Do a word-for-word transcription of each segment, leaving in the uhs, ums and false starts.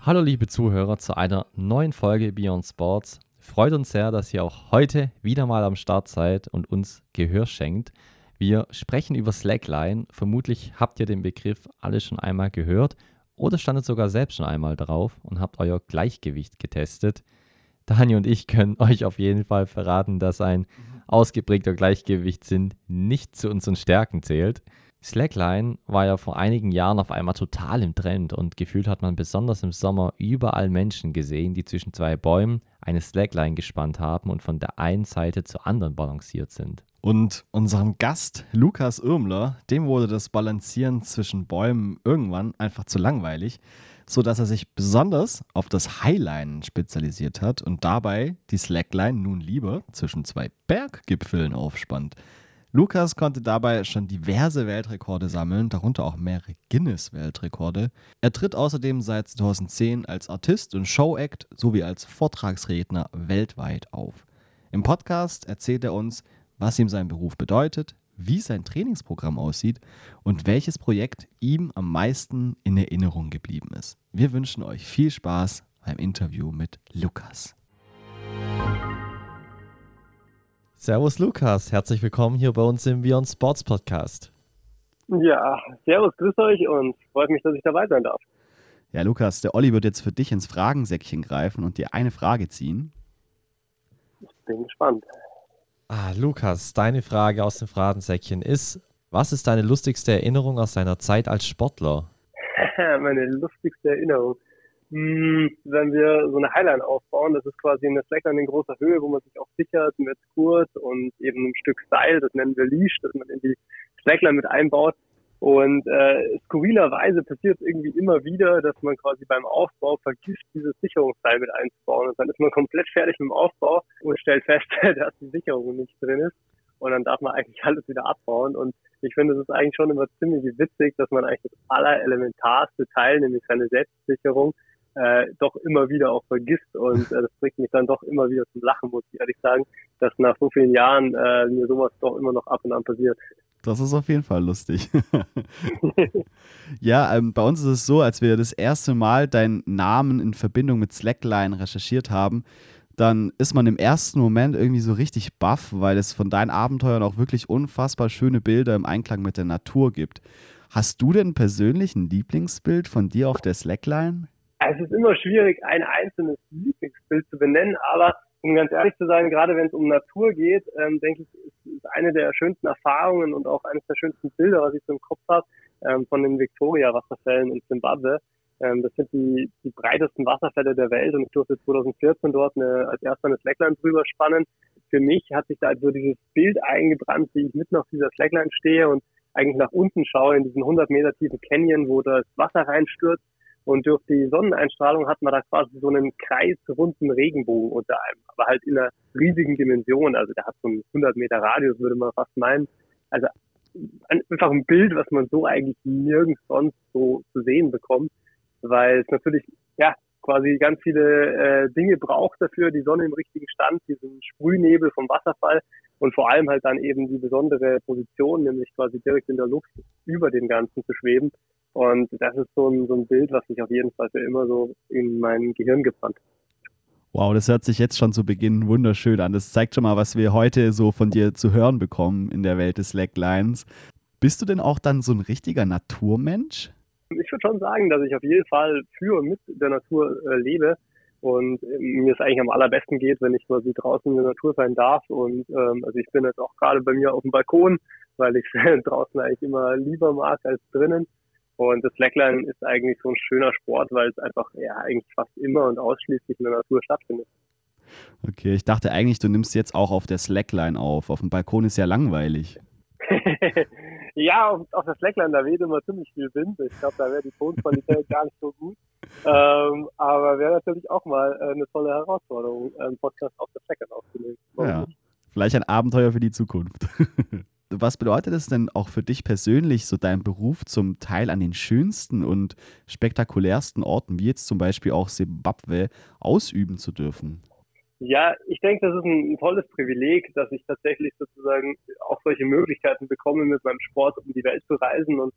Hallo liebe Zuhörer zu einer neuen Folge Beyond Sports. Freut uns sehr, dass ihr auch heute wieder mal am Start seid und uns Gehör schenkt. Wir sprechen über Slackline. Vermutlich habt ihr den Begriff alle schon einmal gehört oder standet sogar selbst schon einmal drauf und habt euer Gleichgewicht getestet. Dani und ich können euch auf jeden Fall verraten, dass ein ausgeprägter Gleichgewichtssinn nicht zu unseren Stärken zählt. Slackline war ja vor einigen Jahren auf einmal total im Trend und gefühlt hat man besonders im Sommer überall Menschen gesehen, die zwischen zwei Bäumen eine Slackline gespannt haben und von der einen Seite zur anderen balanciert sind. Und unserem Gast Lukas Irmler, dem wurde das Balancieren zwischen Bäumen irgendwann einfach zu langweilig, sodass er sich besonders auf das Highlinen spezialisiert hat und dabei die Slackline nun lieber zwischen zwei Berggipfeln aufspannt. Lukas konnte dabei schon diverse Weltrekorde sammeln, darunter auch mehrere Guinness-Weltrekorde. Er tritt außerdem seit zweitausendzehn als Artist und Showact sowie als Vortragsredner weltweit auf. Im Podcast erzählt er uns, was ihm sein Beruf bedeutet, wie sein Trainingsprogramm aussieht und welches Projekt ihm am meisten in Erinnerung geblieben ist. Wir wünschen euch viel Spaß beim Interview mit Lukas. Servus Lukas, herzlich willkommen hier bei uns im Beyond Sports Podcast. Ja, servus, grüß euch und freut mich, dass ich dabei sein darf. Ja, Lukas, der Olli wird jetzt für dich ins Fragensäckchen greifen und dir eine Frage ziehen. Ich bin gespannt. Ah, Lukas, deine Frage aus dem Fragensäckchen ist, was ist deine lustigste Erinnerung aus deiner Zeit als Sportler? Meine lustigste Erinnerung. Hm, wenn wir so eine Highline aufbauen, das ist quasi eine Slackline in großer Höhe, wo man sich auch sichert mit Gurt und eben ein Stück Seil, das nennen wir Leash, das man in die Slackline mit einbaut. Und äh, skurrilerweise passiert es irgendwie immer wieder, dass man quasi beim Aufbau vergisst, dieses Sicherungsseil mit einzubauen. Und dann ist man komplett fertig mit dem Aufbau und stellt fest, dass die Sicherung nicht drin ist. Und dann darf man eigentlich alles wieder abbauen. Und ich finde, es ist eigentlich schon immer ziemlich witzig, dass man eigentlich das allerelementarste Teil, nämlich seine Selbstsicherung, äh, doch immer wieder auch vergisst. Und äh, das bringt mich dann doch immer wieder zum Lachen, muss ich ehrlich sagen, dass nach so vielen Jahren äh, mir sowas doch immer noch ab und an passiert. Das ist auf jeden Fall lustig. Ja, ähm, bei uns ist es so, als wir das erste Mal deinen Namen in Verbindung mit Slackline recherchiert haben, dann ist man im ersten Moment irgendwie so richtig baff, weil es von deinen Abenteuern auch wirklich unfassbar schöne Bilder im Einklang mit der Natur gibt. Hast du denn persönlich ein Lieblingsbild von dir auf der Slackline? Es ist immer schwierig, ein einzelnes Lieblingsbild zu benennen, aber um ganz ehrlich zu sein, gerade wenn es um Natur geht, ähm, denke ich, ist, ist eine der schönsten Erfahrungen und auch eines der schönsten Bilder, was ich so im Kopf habe, ähm, von den Victoria-Wasserfällen in Zimbabwe. Ähm, das sind die, die breitesten Wasserfälle der Welt und ich durfte zweitausendvierzehn dort eine, als erster eine Slackline drüber spannen. Für mich hat sich da so dieses Bild eingebrannt, wie ich mitten auf dieser Slackline stehe und eigentlich nach unten schaue in diesen hundert Meter tiefen Canyon, wo das Wasser reinstürzt. Und durch die Sonneneinstrahlung hat man da quasi so einen kreisrunden Regenbogen unter einem, aber halt in einer riesigen Dimension. Also der hat so einen hundert Meter Radius, würde man fast meinen. Also einfach ein Bild, was man so eigentlich nirgends sonst so zu sehen bekommt, weil es natürlich ja quasi ganz viele äh, Dinge braucht dafür, die Sonne im richtigen Stand, diesen Sprühnebel vom Wasserfall und vor allem halt dann eben die besondere Position, nämlich quasi direkt in der Luft über dem Ganzen zu schweben. Und das ist so ein, so ein Bild, was sich auf jeden Fall für immer so in mein Gehirn gebrannt. Wow, das hört sich jetzt schon zu Beginn wunderschön an. Das zeigt schon mal, was wir heute so von dir zu hören bekommen in der Welt des Slacklines. Bist du denn auch dann so ein richtiger Naturmensch? Ich würde schon sagen, dass ich auf jeden Fall für und mit der Natur äh, lebe und äh, mir es eigentlich am allerbesten geht, wenn ich quasi draußen in der Natur sein darf. Und ähm, also ich bin jetzt auch gerade bei mir auf dem Balkon, weil ich draußen eigentlich immer lieber mag als drinnen. Und das Slackline ist eigentlich so ein schöner Sport, weil es einfach ja eigentlich fast immer und ausschließlich in der Natur stattfindet. Okay, ich dachte eigentlich, du nimmst jetzt auch auf der Slackline auf. Auf dem Balkon ist ja langweilig. Ja, auf, auf der Slackline, da weht immer ziemlich viel Wind. Ich glaube, da wäre die Tonqualität gar nicht so gut. Ähm, aber wäre natürlich auch mal äh, eine tolle Herausforderung, einen Podcast auf der Slackline aufzunehmen. Ja, vielleicht ein Abenteuer für die Zukunft. Was bedeutet es denn auch für dich persönlich, so deinen Beruf zum Teil an den schönsten und spektakulärsten Orten, wie jetzt zum Beispiel auch Simbabwe, ausüben zu dürfen? Ja, ich denke, das ist ein tolles Privileg, dass ich tatsächlich sozusagen auch solche Möglichkeiten bekomme, mit meinem Sport um die Welt zu reisen. Und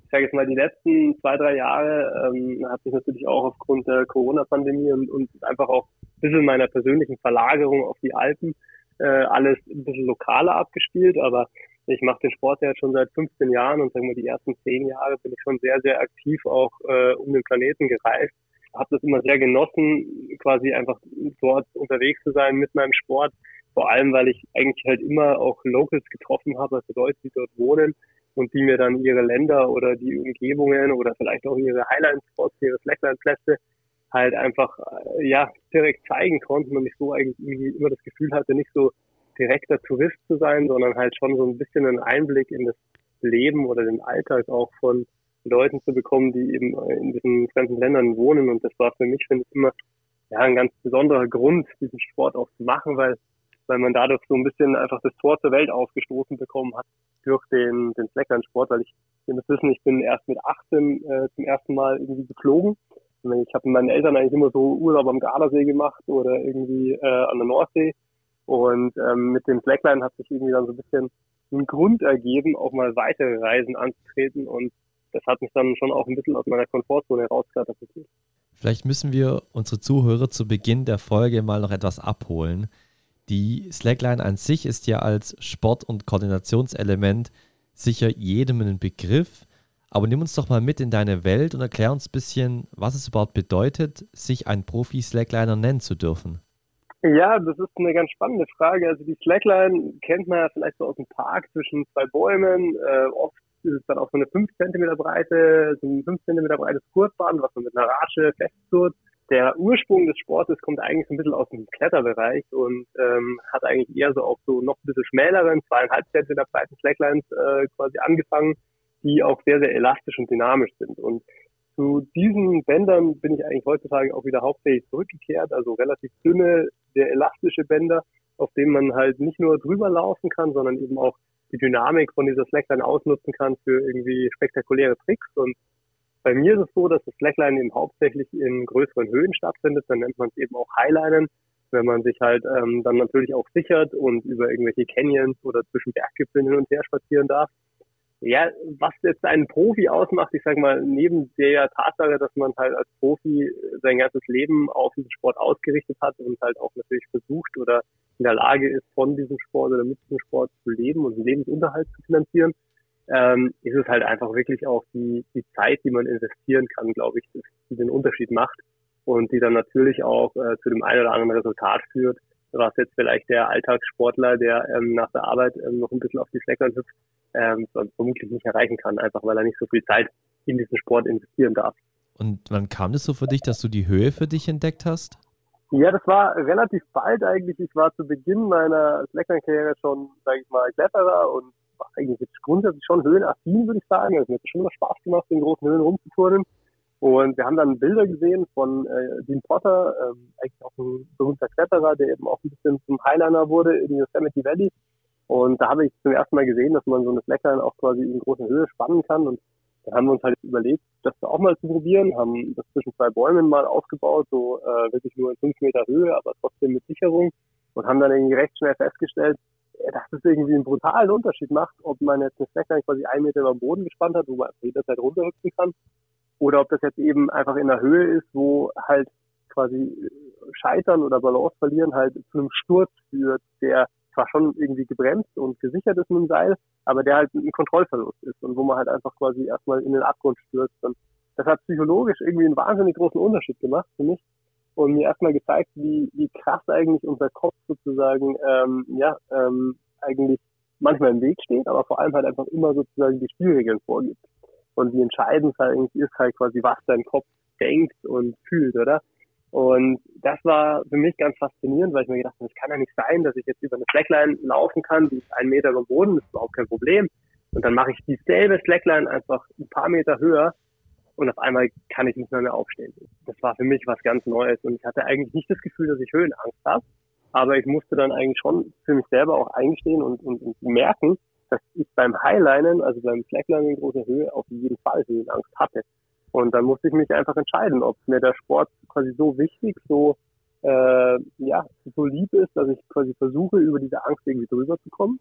ich sage jetzt mal, die letzten zwei, drei Jahre ähm, hat sich natürlich auch aufgrund der Corona-Pandemie und, und einfach auch ein bisschen meiner persönlichen Verlagerung auf die Alpen äh, alles ein bisschen lokaler abgespielt, aber ich mache den Sport ja schon seit fünfzehn Jahren und sagen wir die ersten zehn Jahre bin ich schon sehr, sehr aktiv auch äh, um den Planeten gereist. Habe das immer sehr genossen, quasi einfach dort unterwegs zu sein mit meinem Sport. Vor allem, weil ich eigentlich halt immer auch Locals getroffen habe, also Leute, die dort wohnen und die mir dann ihre Länder oder die Umgebungen oder vielleicht auch ihre Highline-Spots, ihre Slackline-Plätze halt einfach äh, ja direkt zeigen konnten und ich so eigentlich irgendwie immer das Gefühl hatte, nicht so direkter Tourist zu sein, sondern halt schon so ein bisschen einen Einblick in das Leben oder den Alltag auch von Leuten zu bekommen, die eben in diesen fremden Ländern wohnen. Und das war für mich, finde ich, immer ja ein ganz besonderer Grund, diesen Sport auch zu machen, weil weil man dadurch so ein bisschen einfach das Tor zur Welt aufgestoßen bekommen hat durch den den Slackline-Sport, weil ich, ihr müsst wissen, ich bin erst mit achtzehn äh, zum ersten Mal irgendwie geflogen. Und ich habe mit meinen Eltern eigentlich immer so Urlaub am Gardasee gemacht oder irgendwie äh, an der Nordsee. Und ähm, mit dem Slackline hat sich irgendwie dann so ein bisschen ein Grund ergeben, auch mal weitere Reisen anzutreten. Und das hat mich dann schon auch ein bisschen aus meiner Komfortzone herauskatapultiert. Vielleicht müssen wir unsere Zuhörer zu Beginn der Folge mal noch etwas abholen. Die Slackline an sich ist ja als Sport- und Koordinationselement sicher jedem ein Begriff. Aber nimm uns doch mal mit in deine Welt und erklär uns ein bisschen, was es überhaupt bedeutet, sich ein Profi-Slackliner nennen zu dürfen. Ja, das ist eine ganz spannende Frage. Also die Slackline kennt man ja vielleicht so aus dem Park zwischen zwei Bäumen. Äh, oft ist es dann auch so eine fünf Zentimeter breite, so ein fünf Zentimeter breites Kurzband, was man mit einer Ratsche festzurrt. Der Ursprung des Sportes kommt eigentlich so ein bisschen aus dem Kletterbereich und ähm, hat eigentlich eher so auf so noch ein bisschen schmäleren, zweieinhalb Zentimeter breiten Slacklines äh, quasi angefangen, die auch sehr, sehr elastisch und dynamisch sind. Und zu diesen Bändern bin ich eigentlich heutzutage auch wieder hauptsächlich zurückgekehrt, also relativ dünne, sehr elastische Bänder, auf denen man halt nicht nur drüber laufen kann, sondern eben auch die Dynamik von dieser Slackline ausnutzen kann für irgendwie spektakuläre Tricks. Und bei mir ist es so, dass das Slackline eben hauptsächlich in größeren Höhen stattfindet, dann nennt man es eben auch Highlinen, wenn man sich halt ähm, dann natürlich auch sichert und über irgendwelche Canyons oder zwischen Berggipfeln hin und her spazieren darf. Ja, was jetzt einen Profi ausmacht, ich sag mal, neben der Tatsache, dass man halt als Profi sein ganzes Leben auf diesen Sport ausgerichtet hat und halt auch natürlich versucht oder in der Lage ist, von diesem Sport oder mit diesem Sport zu leben und einen Lebensunterhalt zu finanzieren, ähm, ist es halt einfach wirklich auch die, die Zeit, die man investieren kann, glaube ich, die den Unterschied macht und die dann natürlich auch äh, zu dem einen oder anderen Resultat führt, was jetzt vielleicht der Alltagssportler, der ähm, nach der Arbeit ähm, noch ein bisschen auf die Slackline hüpft, ähm, vermutlich nicht erreichen kann, einfach weil er nicht so viel Zeit in diesen Sport investieren darf. Und wann kam das so für dich, dass du die Höhe für dich entdeckt hast? Ja, das war relativ bald eigentlich. Ich war zu Beginn meiner Slackline-Karriere schon, sage ich mal, Kletterer und war eigentlich jetzt grundsätzlich schon höhenaffin, würde ich sagen. Also mir hat es schon immer Spaß gemacht, in großen Höhen rumzuturnen. Und wir haben dann Bilder gesehen von äh, Dean Potter, ähm, eigentlich auch ein berühmter Kletterer, der eben auch ein bisschen zum Highliner wurde in Yosemite Valley. Und da habe ich zum ersten Mal gesehen, dass man so eine Slackline auch quasi in großer Höhe spannen kann. Und da haben wir uns halt überlegt, das auch mal zu probieren, haben das zwischen zwei Bäumen mal aufgebaut, so äh, wirklich nur in fünf Meter Höhe, aber trotzdem mit Sicherung. Und haben dann irgendwie recht schnell festgestellt, dass es irgendwie einen brutalen Unterschied macht, ob man jetzt eine Slackline quasi einen Meter über den Boden gespannt hat, wo man jederzeit runterhüpfen kann, oder ob das jetzt eben einfach in der Höhe ist, wo halt quasi Scheitern oder Balance verlieren halt zu einem Sturz führt, der zwar schon irgendwie gebremst und gesichert ist mit dem Seil, aber der halt ein Kontrollverlust ist und wo man halt einfach quasi erstmal in den Abgrund stürzt. Und das hat psychologisch irgendwie einen wahnsinnig großen Unterschied gemacht für mich und mir erstmal gezeigt, wie, wie krass eigentlich unser Kopf sozusagen, ähm, ja, ähm, eigentlich manchmal im Weg steht, aber vor allem halt einfach immer sozusagen die Spielregeln vorgibt. Und wie entscheidend es halt irgendwie ist halt quasi, was dein Kopf denkt und fühlt, oder? Und das war für mich ganz faszinierend, weil ich mir gedacht habe, es kann ja nicht sein, dass ich jetzt über eine Slackline laufen kann, die ist einen Meter über dem Boden, das ist überhaupt kein Problem. Und dann mache ich dieselbe Slackline einfach ein paar Meter höher und auf einmal kann ich nicht mehr, mehr aufstehen. Das war für mich was ganz Neues und ich hatte eigentlich nicht das Gefühl, dass ich Höhenangst habe, aber ich musste dann eigentlich schon für mich selber auch eingestehen und, und, und merken, dass ich beim Highlinen, also beim Slacklinen in großer Höhe, auf jeden Fall Höhenangst hatte. Und dann musste ich mich einfach entscheiden, ob mir der Sport quasi so wichtig, so äh, ja, so lieb ist, dass ich quasi versuche, über diese Angst irgendwie drüber zu kommen.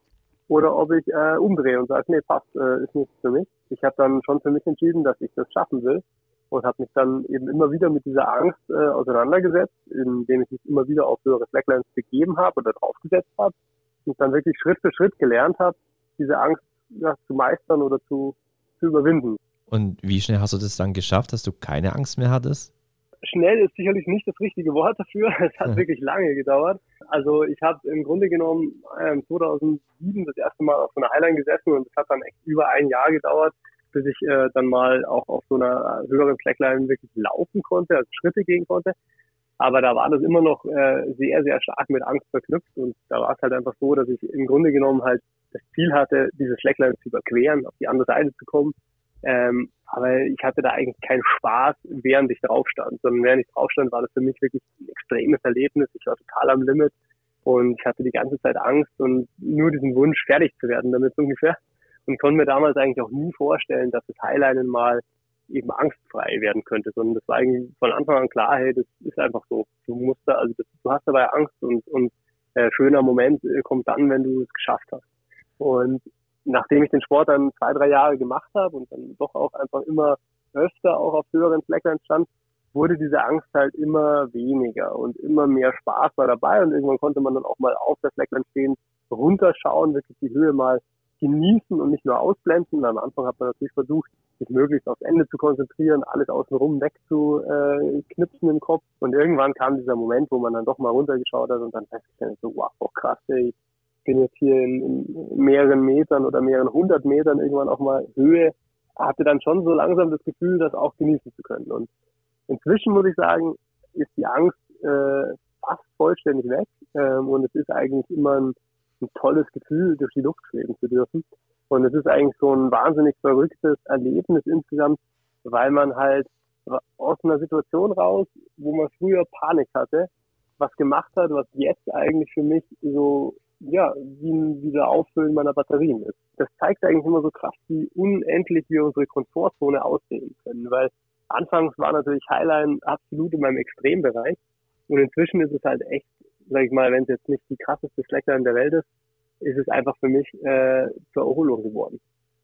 oder ob ich äh, umdrehe und sage, nee, passt, äh, ist nichts für mich. Ich habe dann schon für mich entschieden, dass ich das schaffen will und habe mich dann eben immer wieder mit dieser Angst äh, auseinandergesetzt, indem ich mich immer wieder auf höhere Slacklines begeben habe oder draufgesetzt habe und dann wirklich Schritt für Schritt gelernt habe, diese Angst ja, zu meistern oder zu, zu überwinden. Und wie schnell hast du das dann geschafft, dass du keine Angst mehr hattest? Schnell ist sicherlich nicht das richtige Wort dafür. Es hat Ja. wirklich lange gedauert. Also ich habe im Grunde genommen ähm, zweitausendsieben das erste Mal auf so einer Highline gesessen und es hat dann echt über ein Jahr gedauert, bis ich äh, dann mal auch auf so einer höheren Slackline wirklich laufen konnte, also Schritte gehen konnte. Aber da war das immer noch äh, sehr, sehr stark mit Angst verknüpft und da war es halt einfach so, dass ich im Grunde genommen halt das Ziel hatte, diese Slackline zu überqueren, auf die andere Seite zu kommen. Ähm, aber ich hatte da eigentlich keinen Spaß, während ich drauf stand, sondern während ich drauf stand, war das für mich wirklich ein extremes Erlebnis. Ich war total am Limit und ich hatte die ganze Zeit Angst und nur diesen Wunsch, fertig zu werden damit so ungefähr. Und konnte mir damals eigentlich auch nie vorstellen, dass das Highlinen mal eben angstfrei werden könnte, sondern das war eigentlich von Anfang an klar, hey, das ist einfach so. Du musst da, also das, du hast dabei Angst und, und äh, schöner Moment äh, kommt dann, wenn du es geschafft hast. Und nachdem ich den Sport dann zwei, drei Jahre gemacht habe und dann doch auch einfach immer öfter auch auf höheren Slacklines stand, wurde diese Angst halt immer weniger und immer mehr Spaß war dabei und irgendwann konnte man dann auch mal auf der Slackline stehen, runterschauen, wirklich die Höhe mal genießen und nicht nur ausblenden. Am Anfang hat man natürlich versucht, sich möglichst aufs Ende zu konzentrieren, alles außenrum wegzuknipsen im Kopf. Und irgendwann kam dieser Moment, wo man dann doch mal runtergeschaut hat und dann festgestellt so, wow, oh krass, ey, ich bin jetzt hier in, in mehreren Metern oder mehreren hundert Metern irgendwann auch mal Höhe. Hatte dann schon so langsam das Gefühl, das auch genießen zu können. Und inzwischen muss ich sagen, ist die Angst äh, fast vollständig weg. Ähm, und es ist eigentlich immer ein ein tolles Gefühl, durch die Luft schweben zu dürfen. Und es ist eigentlich so ein wahnsinnig verrücktes Erlebnis insgesamt, weil man halt aus einer Situation raus, wo man früher Panik hatte, was gemacht hat, was jetzt eigentlich für mich so, ja, wie ein Wiederauffüllen meiner Batterien ist. Das zeigt eigentlich immer so krass, wie unendlich wir unsere Komfortzone ausdehnen können, weil anfangs war natürlich Highline absolut in meinem Extrembereich und inzwischen ist es halt echt, sag ich mal, wenn es jetzt nicht die krasseste Slackline der Welt ist, ist es einfach für mich äh, zur Erholung geworden.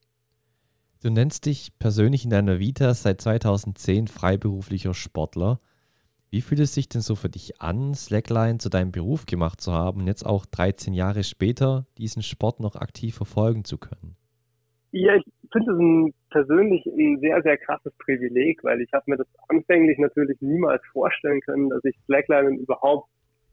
Du nennst dich persönlich in deiner Vita seit zweitausendzehn freiberuflicher Sportler. Wie fühlt es sich denn so für dich an, Slackline zu deinem Beruf gemacht zu haben und jetzt auch dreizehn Jahre später diesen Sport noch aktiv verfolgen zu können? Ja, ich finde es ein, persönlich ein sehr, sehr krasses Privileg, weil ich habe mir das anfänglich natürlich niemals vorstellen können, dass ich Slacklinen überhaupt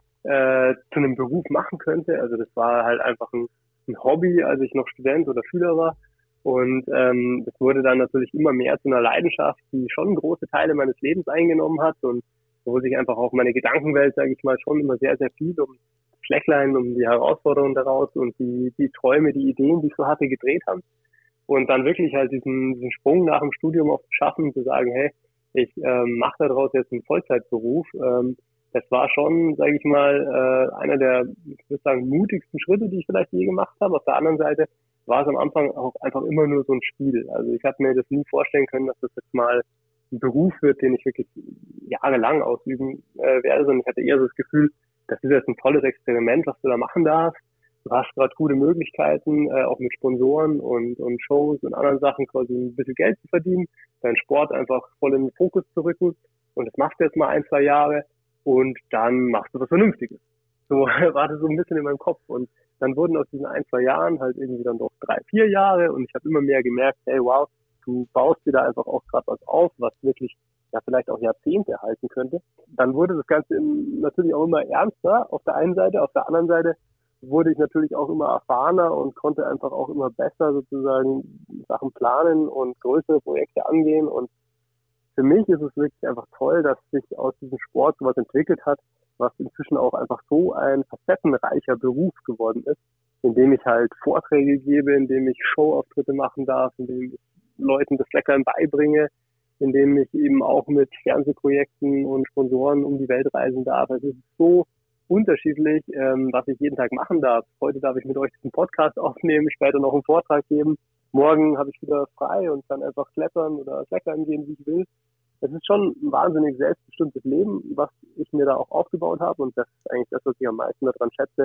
Äh, zu einem Beruf machen könnte. Also das war halt einfach ein, ein Hobby, als ich noch Student oder Schüler war. Und ähm, das wurde dann natürlich immer mehr zu einer Leidenschaft, die schon große Teile meines Lebens eingenommen hat und wo sich einfach auch meine Gedankenwelt, sage ich mal, schon immer sehr, sehr viel um Slackline, um die Herausforderungen daraus und die, die Träume, die Ideen, die ich so hatte, gedreht haben. Und dann wirklich halt diesen, diesen Sprung nach dem Studium auch zu schaffen, zu sagen, hey, ich ähm, mache daraus jetzt einen Vollzeitberuf, ähm, das war schon, sage ich mal, äh, einer der, ich würde sagen, mutigsten Schritte, die ich vielleicht je gemacht habe. Auf der anderen Seite war es am Anfang auch einfach immer nur so ein Spiel. Also ich habe mir das nie vorstellen können, dass das jetzt mal ein Beruf wird, den ich wirklich jahrelang ausüben äh, werde, sondern ich hatte eher so das Gefühl, das ist jetzt ein tolles Experiment, was du da machen darfst. Du hast gerade gute Möglichkeiten, äh, auch mit Sponsoren und, und Shows und anderen Sachen quasi ein bisschen Geld zu verdienen, deinen Sport einfach voll in den Fokus zu rücken. Und das machst du jetzt mal ein, zwei Jahre. Und dann machst du was Vernünftiges. So war das so ein bisschen in meinem Kopf. Und dann wurden aus diesen ein, zwei Jahren halt irgendwie dann doch drei, vier Jahre. Und ich habe immer mehr gemerkt, hey, wow, du baust dir da einfach auch gerade was auf, was wirklich ja vielleicht auch Jahrzehnte halten könnte. Dann wurde das Ganze im, natürlich auch immer ernster auf der einen Seite. Auf der anderen Seite wurde ich natürlich auch immer erfahrener und konnte einfach auch immer besser sozusagen Sachen planen und größere Projekte angehen. Und für mich ist es wirklich einfach toll, dass sich aus diesem Sport sowas entwickelt hat, was inzwischen auch einfach so ein facettenreicher Beruf geworden ist, in dem ich halt Vorträge gebe, in dem ich Showauftritte machen darf, in dem ich Leuten das Slackline beibringe, in dem ich eben auch mit Fernsehprojekten und Sponsoren um die Welt reisen darf. Es ist so unterschiedlich, ähm, was ich jeden Tag machen darf. Heute darf ich mit euch diesen Podcast aufnehmen, später noch einen Vortrag geben. Morgen habe ich wieder frei und kann einfach klettern oder Slackline gehen, wie ich will. Es ist schon ein wahnsinnig selbstbestimmtes Leben, was ich mir da auch aufgebaut habe. Und das ist eigentlich das, was ich am meisten daran schätze,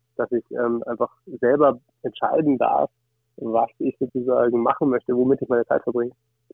dass ich ähm, einfach selber entscheiden darf, was ich sozusagen machen möchte, womit ich meine Zeit verbringe.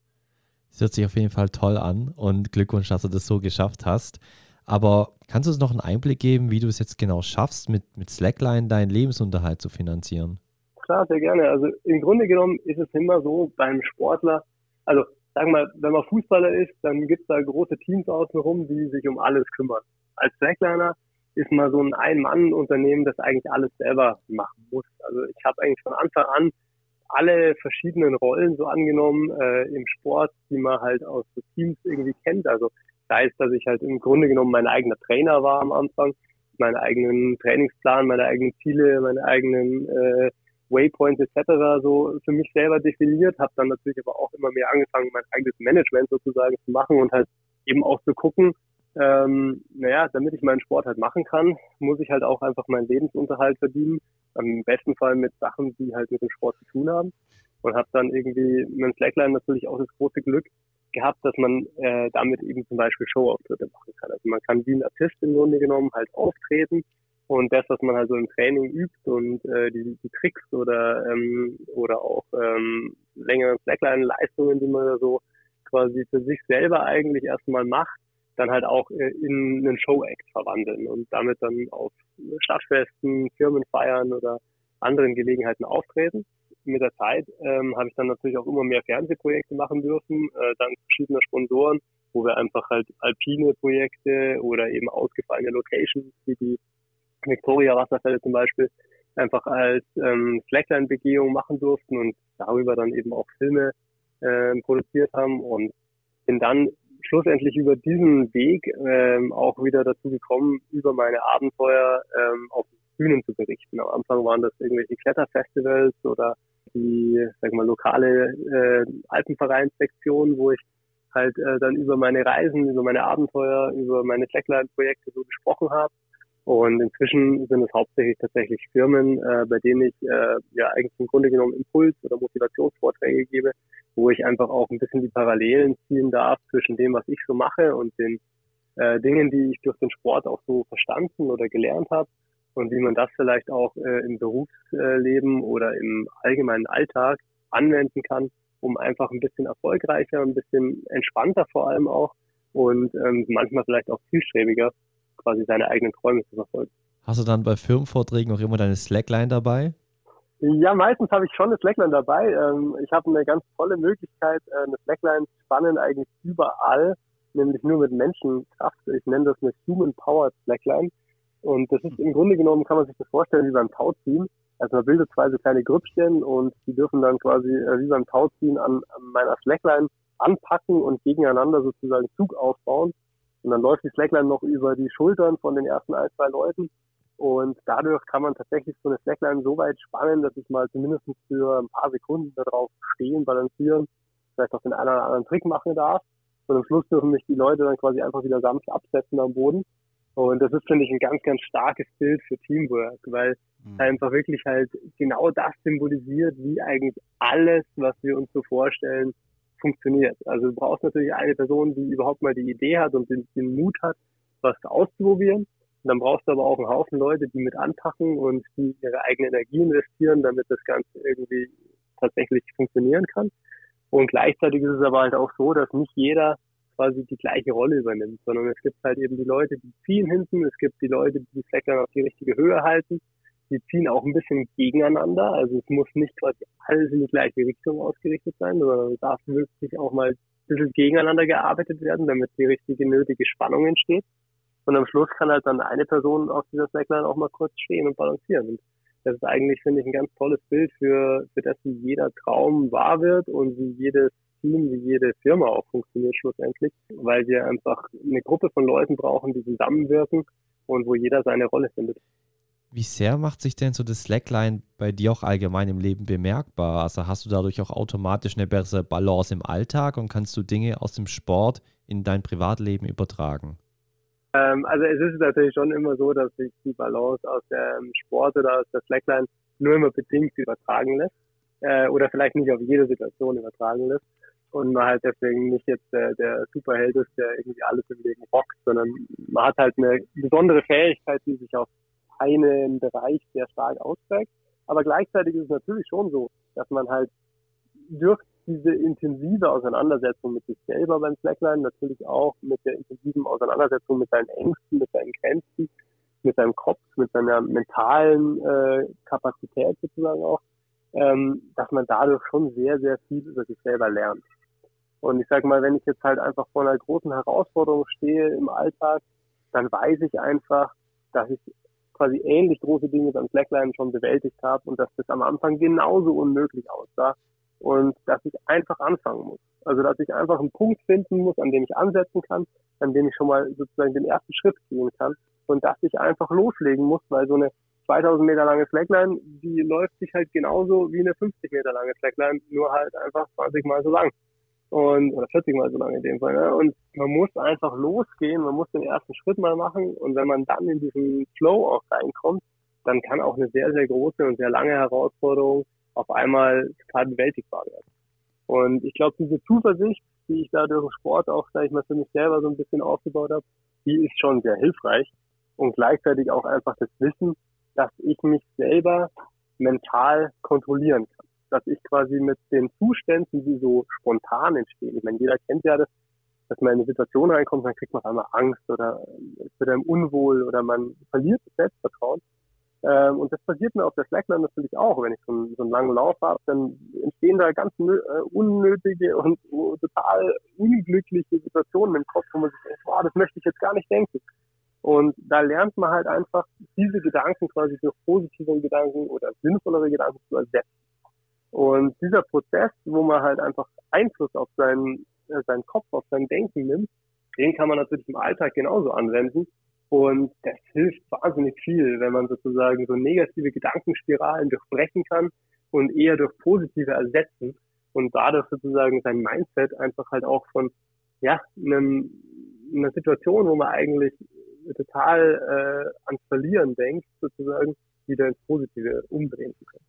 Das hört sich auf jeden Fall toll an und Glückwunsch, dass du das so geschafft hast. Aber kannst du uns noch einen Einblick geben, wie du es jetzt genau schaffst, mit, mit Slackline deinen Lebensunterhalt zu finanzieren? Klar, sehr gerne. Also im Grunde genommen ist es immer so beim Sportler, also sagen wir mal, wenn man Fußballer ist, dann gibt es da große Teams außenrum, die sich um alles kümmern. Als Slackliner ist man so ein Ein-Mann-Unternehmen, das eigentlich alles selber machen muss. Also ich habe eigentlich von Anfang an alle verschiedenen Rollen so angenommen äh, im Sport, die man halt aus so Teams irgendwie kennt. Also sei es, dass ich halt im Grunde genommen mein eigener Trainer war am Anfang, meinen eigenen Trainingsplan, meine eigenen Ziele, meine eigenen äh, Waypoints et cetera so für mich selber definiert, habe dann natürlich aber auch immer mehr angefangen, mein eigenes Management sozusagen zu machen und halt eben auch zu gucken, ähm, naja, damit ich meinen Sport halt machen kann, muss ich halt auch einfach meinen Lebensunterhalt verdienen, am besten Fall mit Sachen, die halt mit dem Sport zu tun haben, und habe dann irgendwie mit dem Slackline natürlich auch das große Glück gehabt, dass man äh, damit eben zum Beispiel Showauftritte machen kann. Also man kann wie ein Artist im Grunde genommen halt auftreten, und das, was man halt so im Training übt und äh, die, die Tricks oder ähm, oder auch ähm, längere Slackline-Leistungen, die man da so quasi für sich selber eigentlich erstmal macht, dann halt auch äh, in einen Show-Act verwandeln und damit dann auf Stadtfesten, Firmenfeiern oder anderen Gelegenheiten auftreten. Mit der Zeit ähm, habe ich dann natürlich auch immer mehr Fernsehprojekte machen dürfen, äh, dank verschiedener Sponsoren, wo wir einfach halt alpine Projekte oder eben ausgefallene Locations, wie die Victoria-Wasserfälle zum Beispiel, einfach als ähm, Slackline-Begehung machen durften und darüber dann eben auch Filme äh, produziert haben, und bin dann schlussendlich über diesen Weg ähm, auch wieder dazu gekommen, über meine Abenteuer ähm, auf Bühnen zu berichten. Am Anfang waren das irgendwelche Kletterfestivals oder die, sag mal, lokale äh, Alpenvereinssektionen, wo ich halt äh, dann über meine Reisen, über meine Abenteuer, über meine Slackline-Projekte so gesprochen habe. Und inzwischen sind es hauptsächlich tatsächlich Firmen, äh, bei denen ich äh, ja eigentlich im Grunde genommen Impuls- oder Motivationsvorträge gebe, wo ich einfach auch ein bisschen die Parallelen ziehen darf zwischen dem, was ich so mache, und den äh, Dingen, die ich durch den Sport auch so verstanden oder gelernt habe, und wie man das vielleicht auch äh, im Berufsleben oder im allgemeinen Alltag anwenden kann, um einfach ein bisschen erfolgreicher, ein bisschen entspannter vor allem auch und ähm, manchmal vielleicht auch zielstrebiger quasi seine eigenen Träume zu verfolgen. Hast du dann bei Firmenvorträgen auch immer deine Slackline dabei? Ja, meistens habe ich schon eine Slackline dabei. Ähm, ich habe eine ganz tolle Möglichkeit, äh, eine Slackline zu spannen eigentlich überall, nämlich nur mit Menschenkraft. Ich nenne das eine Human-Powered Slackline. Und das ist im Grunde genommen, kann man sich das vorstellen, wie beim Tauziehen. Also man bildet zwei so kleine Grüppchen und die dürfen dann quasi äh, wie beim Tauziehen an, an meiner Slackline anpacken und gegeneinander sozusagen Zug aufbauen. Und dann läuft die Slackline noch über die Schultern von den ersten ein, zwei Leuten. Und dadurch kann man tatsächlich so eine Slackline so weit spannen, dass ich mal zumindest für ein paar Sekunden darauf stehen, balancieren, vielleicht auch den einen oder anderen Trick machen darf. Und am Schluss dürfen mich die Leute dann quasi einfach wieder sanft absetzen am Boden. Und das ist, finde ich, ein ganz, ganz starkes Bild für Teamwork, weil mhm. einfach wirklich halt genau das symbolisiert, wie eigentlich alles, was wir uns so vorstellen, funktioniert. Also du brauchst natürlich eine Person, die überhaupt mal die Idee hat und den, den Mut hat, was auszuprobieren. Und dann brauchst du aber auch einen Haufen Leute, die mit anpacken und die ihre eigene Energie investieren, damit das Ganze irgendwie tatsächlich funktionieren kann. Und gleichzeitig ist es aber halt auch so, dass nicht jeder quasi die gleiche Rolle übernimmt, sondern es gibt halt eben die Leute, die ziehen hinten, es gibt die Leute, die die Slackline auf die richtige Höhe halten, die ziehen auch ein bisschen gegeneinander, also es muss nicht quasi alles in die gleiche Richtung ausgerichtet sein, sondern es darf wirklich auch mal ein bisschen gegeneinander gearbeitet werden, damit die richtige nötige Spannung entsteht. Und am Schluss kann halt dann eine Person auf dieser Slackline auch mal kurz stehen und balancieren. Und das ist eigentlich, finde ich, ein ganz tolles Bild für, für das, wie jeder Traum wahr wird und wie jedes Team, wie jede Firma auch funktioniert schlussendlich, weil wir einfach eine Gruppe von Leuten brauchen, die zusammenwirken und wo jeder seine Rolle findet. Wie sehr macht sich denn so das Slackline bei dir auch allgemein im Leben bemerkbar? Also hast du dadurch auch automatisch eine bessere Balance im Alltag und kannst du Dinge aus dem Sport in dein Privatleben übertragen? Ähm, also es ist natürlich schon immer so, dass sich die Balance aus dem Sport oder aus der Slackline nur immer bedingt übertragen lässt äh, oder vielleicht nicht auf jede Situation übertragen lässt. Und man halt deswegen nicht jetzt der, der Superheld ist, der irgendwie alles im Leben rockt, sondern man hat halt eine besondere Fähigkeit, die sich auf einen Bereich sehr stark ausprägt. Aber gleichzeitig ist es natürlich schon so, dass man halt durch diese intensive Auseinandersetzung mit sich selber beim Slackline, natürlich auch mit der intensiven Auseinandersetzung mit seinen Ängsten, mit seinen Grenzen, mit seinem Kopf, mit seiner mentalen äh, Kapazität sozusagen auch, ähm, dass man dadurch schon sehr, sehr viel über sich selber lernt. Und ich sage mal, wenn ich jetzt halt einfach vor einer großen Herausforderung stehe im Alltag, dann weiß ich einfach, dass ich quasi ähnlich große Dinge beim Slackline schon bewältigt habe und dass das am Anfang genauso unmöglich aussah und dass ich einfach anfangen muss. Also dass ich einfach einen Punkt finden muss, an dem ich ansetzen kann, an dem ich schon mal sozusagen den ersten Schritt gehen kann und dass ich einfach loslegen muss, weil so eine zweitausend Meter lange Slackline, die läuft sich halt genauso wie eine fünfzig Meter lange Slackline, nur halt einfach zwanzig Mal so lang. Und, oder vierzig Mal so lange in dem Fall, ne? Und man muss einfach losgehen, man muss den ersten Schritt mal machen und wenn man dann in diesen Flow auch reinkommt, dann kann auch eine sehr, sehr große und sehr lange Herausforderung auf einmal total bewältigbar werden. Und ich glaube, diese Zuversicht, die ich da durch den Sport auch, sag ich mal, für mich selber so ein bisschen aufgebaut habe, die ist schon sehr hilfreich und gleichzeitig auch einfach das Wissen, dass ich mich selber mental kontrollieren kann. Dass ich quasi mit den Zuständen, die so spontan entstehen. Ich meine, jeder kennt ja das, dass man in eine Situation reinkommt, dann kriegt man auf einmal Angst oder es wird einem unwohl oder man verliert das Selbstvertrauen. Ähm, und das passiert mir auf der Slackline natürlich auch. Wenn ich so einen, so einen langen Lauf habe, dann entstehen da ganz äh, unnötige und uh, total unglückliche Situationen im Kopf, wo man sich denkt, boah, das möchte ich jetzt gar nicht denken. Und da lernt man halt einfach, diese Gedanken quasi durch positive Gedanken oder sinnvollere Gedanken zu ersetzen. Und dieser Prozess, wo man halt einfach Einfluss auf seinen, äh, seinen Kopf, auf sein Denken nimmt, den kann man natürlich im Alltag genauso anwenden. Und das hilft wahnsinnig viel, wenn man sozusagen so negative Gedankenspiralen durchbrechen kann und eher durch positive ersetzen und dadurch sozusagen sein Mindset einfach halt auch von, ja, einem, einer Situation, wo man eigentlich total äh, ans Verlieren denkt, sozusagen wieder ins Positive umdrehen zu können.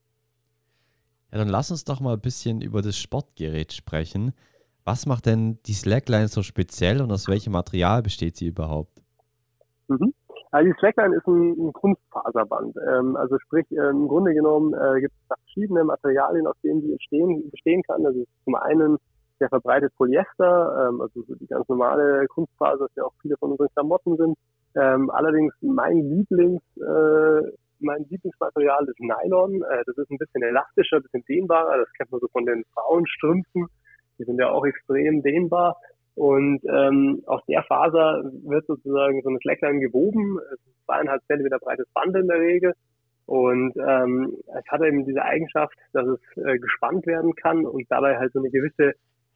Ja, dann lass uns doch mal ein bisschen über das Sportgerät sprechen. Was macht denn die Slackline so speziell und aus welchem Material besteht sie überhaupt? Mhm. Also die Slackline ist ein, ein Kunstfaserband. Ähm, also sprich, äh, im Grunde genommen äh, gibt es verschiedene Materialien, aus denen die entstehen, bestehen kann. Also zum einen sehr verbreitet Polyester, ähm, also so die ganz normale Kunstfaser, das ja auch viele von unseren Klamotten sind. Ähm, allerdings mein Lieblings äh, Mein Lieblingsmaterial ist Nylon. Das ist ein bisschen elastischer, ein bisschen dehnbarer. Das kennt man so von den Frauenstrümpfen. Die sind ja auch extrem dehnbar. Und ähm, aus der Faser wird sozusagen so eine Slackline gewoben. Es ist zweieinhalb Zentimeter breites Band in der Regel. Und ähm, es hat eben diese Eigenschaft, dass es äh, gespannt werden kann und dabei halt so eine gewisse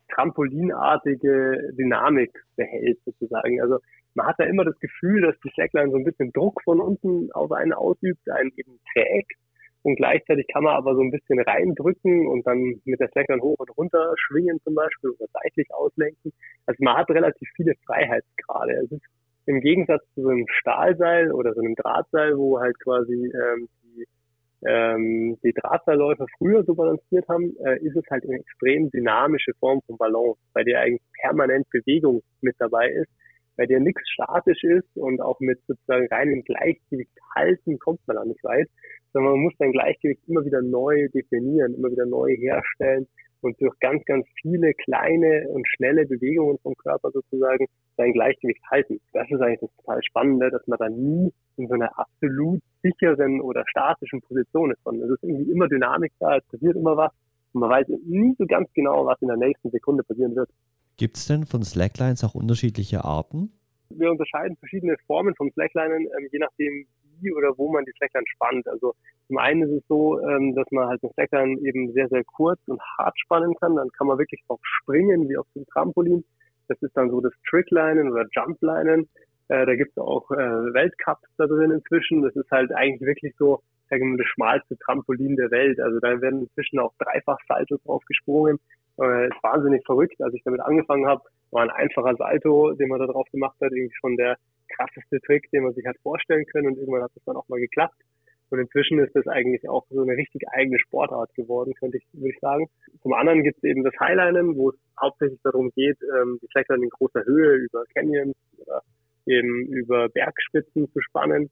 trampolinartige Dynamik behält sozusagen. Also man hat ja immer das Gefühl, dass die Slackline so ein bisschen Druck von unten auf einen ausübt, einen eben trägt und gleichzeitig kann man aber so ein bisschen reindrücken und dann mit der Slackline hoch und runter schwingen zum Beispiel oder seitlich auslenken. Also man hat relativ viele Freiheitsgrade. Es ist im Gegensatz zu so einem Stahlseil oder so einem Drahtseil, wo halt quasi ähm, die, ähm, die Drahtseilläufer früher so balanciert haben, äh, ist es halt eine extrem dynamische Form von Balance, bei der eigentlich permanent Bewegung mit dabei ist, bei der nichts statisch ist und auch mit sozusagen reinem Gleichgewicht halten kommt man da nicht weit, sondern man muss sein Gleichgewicht immer wieder neu definieren, immer wieder neu herstellen und durch ganz, ganz viele kleine und schnelle Bewegungen vom Körper sozusagen sein Gleichgewicht halten. Das ist eigentlich das total Spannende, dass man da nie in so einer absolut sicheren oder statischen Position ist, sondern es ist irgendwie immer Dynamik da, es passiert immer was und man weiß nie so ganz genau, was in der nächsten Sekunde passieren wird. Gibt es denn von Slacklines auch unterschiedliche Arten? Wir unterscheiden verschiedene Formen von Slacklinen, ähm, je nachdem wie oder wo man die Slackline spannt. Also zum einen ist es so, ähm, dass man halt eine Slackline eben sehr, sehr kurz und hart spannen kann. Dann kann man wirklich drauf springen, wie auf dem Trampolin. Das ist dann so das Tricklinen oder Jumplinen. Äh, da gibt es auch äh, Weltcups da drin inzwischen. Das ist halt eigentlich wirklich so, sagen wir mal, das schmalste Trampolin der Welt. Also da werden inzwischen auch dreifach Saltos drauf gesprungen. Äh, ist wahnsinnig verrückt. Als ich damit angefangen habe, war ein einfacher Salto, den man da drauf gemacht hat, irgendwie schon der krasseste Trick, den man sich hat vorstellen können. Und irgendwann hat das dann auch mal geklappt. Und inzwischen ist das eigentlich auch so eine richtig eigene Sportart geworden, könnte ich, würde ich sagen. Zum anderen gibt es eben das Highlinen, wo es hauptsächlich darum geht, ähm, die Slackline in großer Höhe über Canyons oder eben über Bergspitzen zu spannen.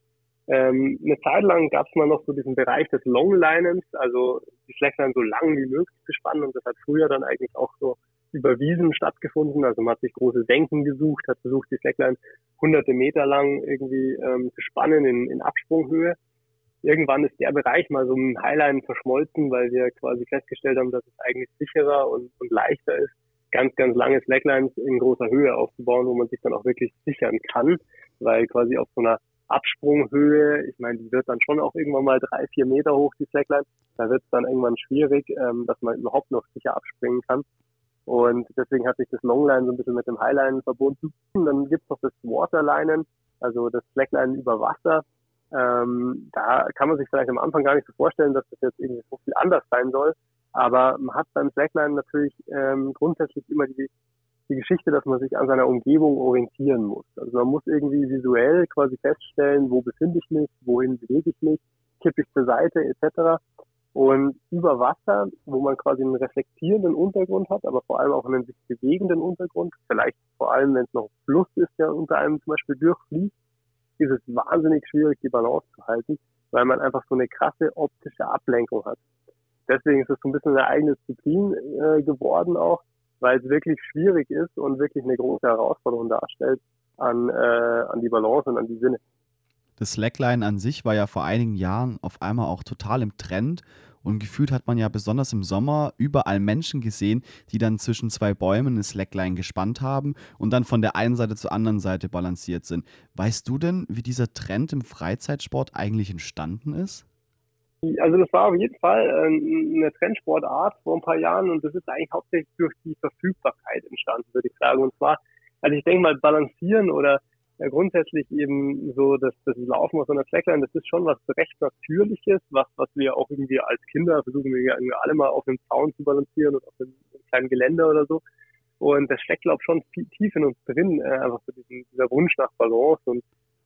Ähm, eine Zeit lang gab es mal noch so diesen Bereich des Longlinens, also die Slackline so lang wie möglich zu spannen, und das hat früher dann eigentlich auch so über Wiesen stattgefunden. Also man hat sich große Senken gesucht, hat versucht, die Slackline hunderte Meter lang irgendwie ähm, zu spannen in, in Absprunghöhe. Irgendwann ist der Bereich mal so im Highline verschmolzen, weil wir quasi festgestellt haben, dass es eigentlich sicherer und, und leichter ist, ganz, ganz lange Slacklines in großer Höhe aufzubauen, wo man sich dann auch wirklich sichern kann, weil quasi auf so einer Absprunghöhe, ich meine, die wird dann schon auch irgendwann mal drei, vier Meter hoch, die Slackline, da wird es dann irgendwann schwierig, ähm, dass man überhaupt noch sicher abspringen kann. Und deswegen hat sich das Longline so ein bisschen mit dem Highline verbunden. Und dann gibt es noch das Waterlinen, also das Slackline über Wasser. Ähm, da kann man sich vielleicht am Anfang gar nicht so vorstellen, dass das jetzt irgendwie so viel anders sein soll. Aber man hat beim Slackline natürlich ähm, grundsätzlich immer die, die Geschichte, dass man sich an seiner Umgebung orientieren muss. Also man muss irgendwie visuell quasi feststellen, wo befinde ich mich, wohin bewege ich mich, kippe ich zur Seite et cetera. Und über Wasser, wo man quasi einen reflektierenden Untergrund hat, aber vor allem auch einen sich bewegenden Untergrund, vielleicht vor allem, wenn es noch Fluss ist, der unter einem zum Beispiel durchfließt, ist es wahnsinnig schwierig, die Balance zu halten, weil man einfach so eine krasse optische Ablenkung hat. Deswegen ist es so ein bisschen eine eigene Disziplin äh, geworden auch, weil es wirklich schwierig ist und wirklich eine große Herausforderung darstellt an, äh, an die Balance und an die Sinne. Das Slackline an sich war ja vor einigen Jahren auf einmal auch total im Trend und gefühlt hat man ja besonders im Sommer überall Menschen gesehen, die dann zwischen zwei Bäumen eine Slackline gespannt haben und dann von der einen Seite zur anderen Seite balanciert sind. Weißt du denn, wie dieser Trend im Freizeitsport eigentlich entstanden ist? Also das war auf jeden Fall äh, eine Trendsportart vor ein paar Jahren, und das ist eigentlich hauptsächlich durch die Verfügbarkeit entstanden, würde ich sagen. Und zwar, also ich denke mal, Balancieren oder ja, grundsätzlich eben so das, das Laufen auf so einer Slackline, das ist schon was recht Natürliches, was was wir auch irgendwie als Kinder versuchen wir irgendwie alle mal auf einem Zaun zu balancieren und auf einem, einem kleinen Geländer oder so. Und das steckt, glaube ich, schon viel tief in uns drin, äh, einfach so diesen, dieser Wunsch nach Balance. Und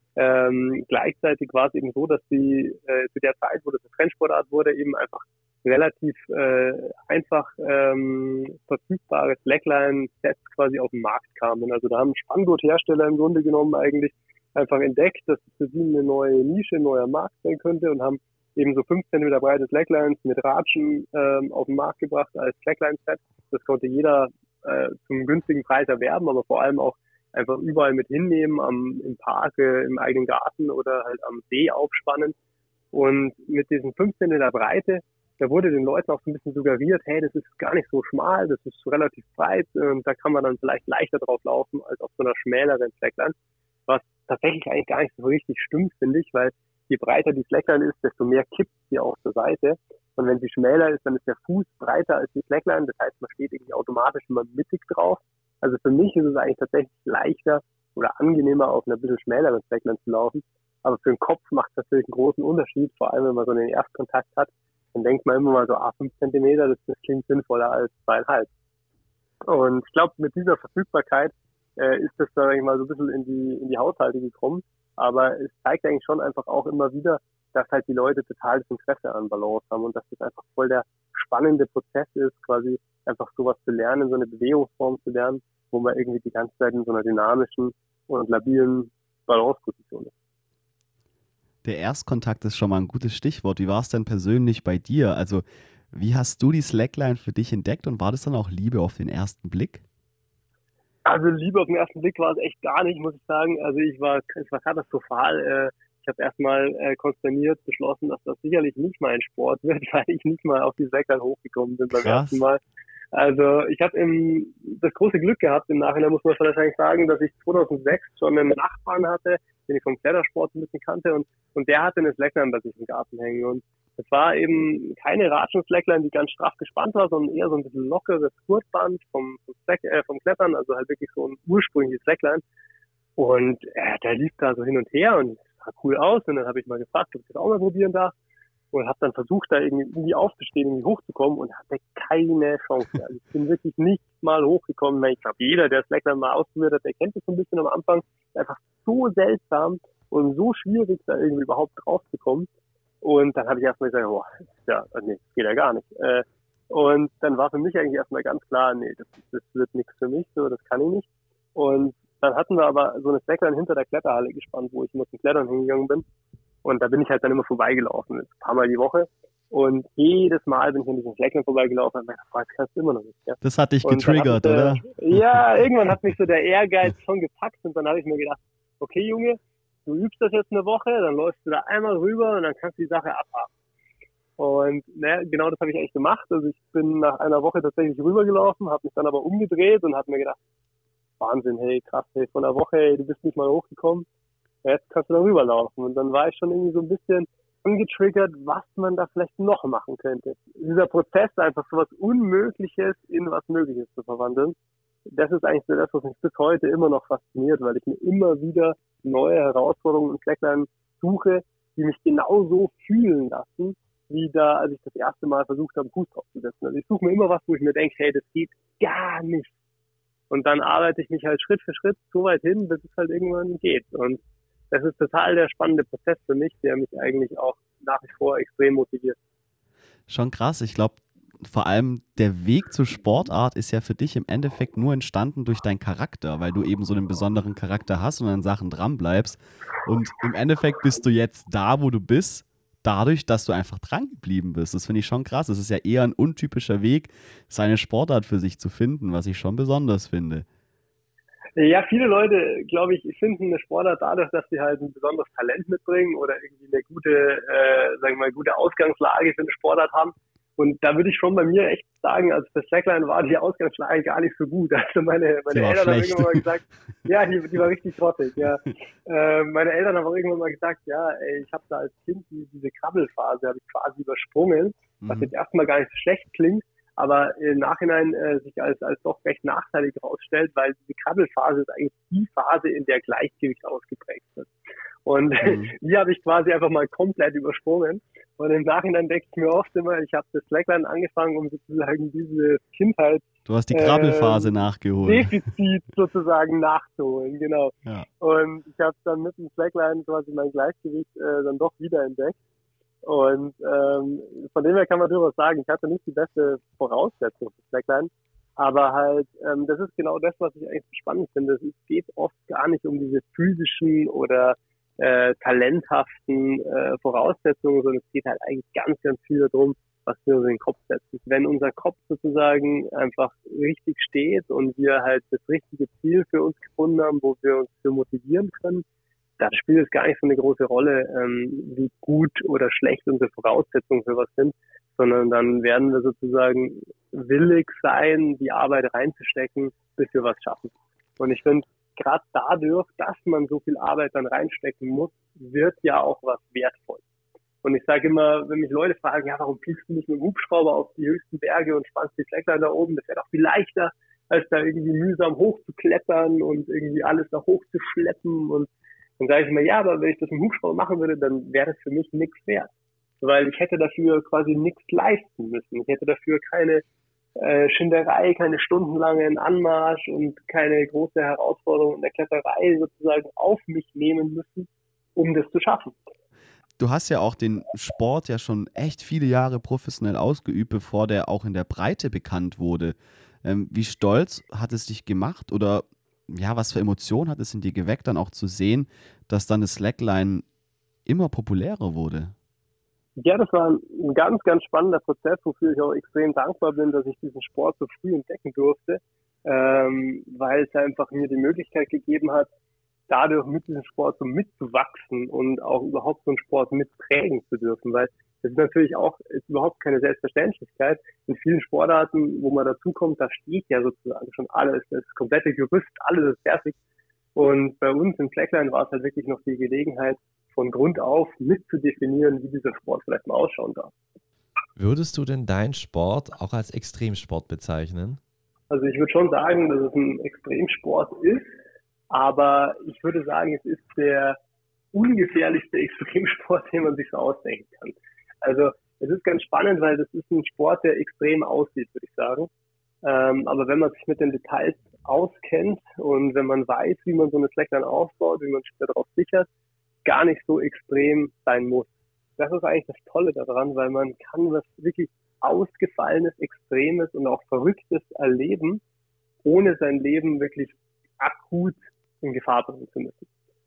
ähm, gleichzeitig war es eben so, dass die äh, zu der Zeit, wo das eine Trendsportart wurde, eben einfach relativ äh, einfach ähm, verfügbare Slackline-Sets quasi auf den Markt kamen. Also da haben Spanngurthersteller im Grunde genommen eigentlich einfach entdeckt, dass es für sie eine neue Nische, ein neuer Markt sein könnte, und haben eben so fünf Zentimeter breite Slacklines mit Ratschen ähm, auf den Markt gebracht als Slackline-Set. Das konnte jeder äh, zum günstigen Preis erwerben, aber vor allem auch einfach überall mit hinnehmen, am, im Park, äh, im eigenen Garten oder halt am See aufspannen. Und mit diesen fünf Zentimeter Breite, da wurde den Leuten auch so ein bisschen suggeriert, hey, das ist gar nicht so schmal, das ist relativ breit, und da kann man dann vielleicht leichter drauf laufen als auf so einer schmäleren Slackline, was tatsächlich eigentlich gar nicht so richtig stimmt, finde ich, weil je breiter die Slackline ist, desto mehr kippt sie auch zur Seite, und wenn sie schmäler ist, dann ist der Fuß breiter als die Slackline, das heißt, man steht irgendwie automatisch immer mittig drauf. Also für mich ist es eigentlich tatsächlich leichter oder angenehmer, auf einer bisschen schmäleren Slackline zu laufen, aber für den Kopf macht es natürlich einen großen Unterschied, vor allem wenn man so einen Erstkontakt hat. Dann denkt man immer mal so, ah, fünf Zentimeter, das, das klingt sinnvoller als zweieinhalb. Und ich glaube, mit dieser Verfügbarkeit äh, ist das dann eigentlich mal so ein bisschen in die, in die Haushalte gekommen. Aber es zeigt eigentlich schon einfach auch immer wieder, dass halt die Leute total das Interesse an Balance haben und dass das einfach voll der spannende Prozess ist, quasi einfach sowas zu lernen, so eine Bewegungsform zu lernen, wo man irgendwie die ganze Zeit in so einer dynamischen und labilen Balanceposition ist. Der Erstkontakt ist schon mal ein gutes Stichwort. Wie war es denn persönlich bei dir? Also, wie hast du die Slackline für dich entdeckt, und war das dann auch Liebe auf den ersten Blick? Also Liebe auf den ersten Blick war es echt gar nicht, muss ich sagen. Also ich war, es war katastrophal. Ich habe erstmal äh, konsterniert beschlossen, dass das sicherlich nicht mein Sport wird, weil ich nicht mal auf die Slackline hochgekommen bin beim Krass. ersten Mal. Also ich habe im das große Glück gehabt, im Nachhinein muss man wahrscheinlich sagen, dass ich zweitausendsechs schon einen Nachbarn hatte, den ich vom Klettersport ein bisschen kannte, und und der hatte eine Slackline bei sich im Garten hängen, und es war eben keine Ratschen-Slackline, die ganz straff gespannt war, sondern eher so ein bisschen lockeres Gurtband vom vom, Slack, äh, vom Klettern, also halt wirklich so ein ursprüngliches Slackline, und äh, der lief da so hin und her und sah cool aus, und dann habe ich mal gefragt, ob ich das auch mal probieren darf. Und habe dann versucht, da irgendwie, irgendwie aufzustehen, irgendwie hochzukommen, und hatte keine Chance. Also ich bin wirklich nicht mal hochgekommen. Ich glaube, jeder, der Slackline mal ausprobiert hat, der kennt das so ein bisschen am Anfang. Einfach so seltsam und so schwierig, da irgendwie überhaupt draufzukommen. Und dann habe ich erstmal gesagt, boah, ja, nee, das geht ja gar nicht. Und dann war für mich eigentlich erstmal ganz klar, nee, das, das wird nichts für mich, so, das kann ich nicht. Und dann hatten wir aber so eine Slackline hinter der Kletterhalle gespannt, wo ich immer zum Klettern hingegangen bin. Und da bin ich halt dann immer vorbeigelaufen, ein paar Mal die Woche. Und jedes Mal bin ich an diesem Slackline vorbeigelaufen und dachte, das kannst du immer noch nicht. Ja? Das hat dich getriggert, mich, oder? Äh, ja, irgendwann hat mich so der Ehrgeiz schon gepackt und dann habe ich mir gedacht, okay Junge, du übst das jetzt eine Woche, dann läufst du da einmal rüber und dann kannst du die Sache abhaken. Und ne, genau das habe ich eigentlich gemacht. Also ich bin nach einer Woche tatsächlich rübergelaufen, habe mich dann aber umgedreht und habe mir gedacht, Wahnsinn, hey, krass, hey, von der Woche, hey, du bist nicht mal hochgekommen, jetzt kannst du da rüberlaufen. Und dann war ich schon irgendwie so ein bisschen angetriggert, was man da vielleicht noch machen könnte. Dieser Prozess, einfach so was Unmögliches in was Mögliches zu verwandeln, das ist eigentlich so das, was mich bis heute immer noch fasziniert, weil ich mir immer wieder neue Herausforderungen im Slackline suche, die mich genauso fühlen lassen, wie da, als ich das erste Mal versucht habe, Fuß draufzusetzen. Also ich suche mir immer was, wo ich mir denke, hey, das geht gar nicht. Und dann arbeite ich mich halt Schritt für Schritt so weit hin, bis es halt irgendwann geht. Und das ist total der spannende Prozess für mich, der mich eigentlich auch nach wie vor extrem motiviert. Schon krass. Ich glaube, vor allem der Weg zur Sportart ist ja für dich im Endeffekt nur entstanden durch deinen Charakter, weil du eben so einen besonderen Charakter hast und an Sachen dranbleibst. Und im Endeffekt bist du jetzt da, wo du bist, dadurch, dass du einfach dran geblieben bist. Das finde ich schon krass. Es ist ja eher ein untypischer Weg, seine Sportart für sich zu finden, was ich schon besonders finde. Ja, viele Leute, glaube ich, finden eine Sportart dadurch, dass sie halt ein besonderes Talent mitbringen oder irgendwie eine gute, äh, sagen wir mal, gute Ausgangslage für eine Sportart haben. Und da würde ich schon bei mir echt sagen, also für Slackline war die Ausgangslage gar nicht so gut. Also meine, meine Eltern haben irgendwann mal gesagt, ja, die, die war richtig grottig, ja. Äh, meine Eltern haben auch irgendwann mal gesagt, ja, ey, ich habe da als Kind die, diese Krabbelphase, habe ich quasi übersprungen, was jetzt erstmal gar nicht so schlecht klingt, aber im Nachhinein äh, sich als, als doch recht nachteilig herausstellt, weil diese Krabbelphase ist eigentlich die Phase, in der Gleichgewicht ausgeprägt wird. Und mhm. die habe ich quasi einfach mal komplett übersprungen. Und im Nachhinein denke ich mir oft immer, ich habe das Slackline angefangen, um sozusagen diese Kindheit Du hast die Krabbelphase ähm, nachgeholt. Defizit sozusagen nachzuholen, genau. Ja. Und ich habe dann mit dem Slackline quasi mein Gleichgewicht äh, dann doch wieder entdeckt. Und ähm, von dem her kann man durchaus sagen, ich hatte nicht die beste Voraussetzung für Slackline, aber halt, ähm, das ist genau das, was ich eigentlich spannend finde. Es geht oft gar nicht um diese physischen oder äh, talenthaften äh, Voraussetzungen, sondern es geht halt eigentlich ganz, ganz viel darum, was wir uns in den Kopf setzen. Wenn unser Kopf sozusagen einfach richtig steht und wir halt das richtige Ziel für uns gefunden haben, wo wir uns für motivieren können, da spielt es gar nicht so eine große Rolle, ähm, wie gut oder schlecht unsere Voraussetzungen für was sind, sondern dann werden wir sozusagen willig sein, die Arbeit reinzustecken, bis wir was schaffen. Und ich finde, gerade dadurch, dass man so viel Arbeit dann reinstecken muss, wird ja auch was wertvoll. Und ich sage immer, wenn mich Leute fragen, ja, warum fliegst du nicht mit dem Hubschrauber auf die höchsten Berge und spannst die Slackline da oben, das wäre doch viel leichter, als da irgendwie mühsam hochzuklettern und irgendwie alles da hochzuschleppen. Und dann sage ich immer, ja, aber wenn ich das mit dem Hubschrauber machen würde, dann wäre das für mich nichts wert. Weil ich hätte dafür quasi nichts leisten müssen. Ich hätte dafür keine äh, Schinderei, keine stundenlangen Anmarsch und keine große Herausforderung in der Kletterei sozusagen auf mich nehmen müssen, um das zu schaffen. Du hast ja auch den Sport ja schon echt viele Jahre professionell ausgeübt, bevor der auch in der Breite bekannt wurde. Ähm, wie stolz hat es dich gemacht oder ja, was für Emotionen hat es in dir geweckt, dann auch zu sehen, dass dann das Slackline immer populärer wurde? Ja, das war ein ganz, ganz spannender Prozess, wofür ich auch extrem dankbar bin, dass ich diesen Sport so früh entdecken durfte, ähm, weil es einfach mir die Möglichkeit gegeben hat, dadurch mit diesem Sport so mitzuwachsen und auch überhaupt so einen Sport mitprägen zu dürfen, weil das ist natürlich auch ist überhaupt keine Selbstverständlichkeit. In vielen Sportarten, wo man dazukommt, da steht ja sozusagen schon alles, das komplette Gerüst, alles ist fertig. Und bei uns im Slackline war es halt wirklich noch die Gelegenheit, von Grund auf mitzudefinieren, wie dieser Sport vielleicht mal ausschauen darf. Würdest du denn deinen Sport auch als Extremsport bezeichnen? Also ich würde schon sagen, dass es ein Extremsport ist, aber ich würde sagen, es ist der ungefährlichste Extremsport, den man sich so ausdenken kann. Also es ist ganz spannend, weil das ist ein Sport, der extrem aussieht, würde ich sagen. Ähm, aber wenn man sich mit den Details auskennt und wenn man weiß, wie man so eine Slackline aufbaut, wie man sich darauf sichert, gar nicht so extrem sein muss. Das ist eigentlich das Tolle daran, weil man kann was wirklich Ausgefallenes, Extremes und auch Verrücktes erleben, ohne sein Leben wirklich akut in Gefahr bringen zu müssen.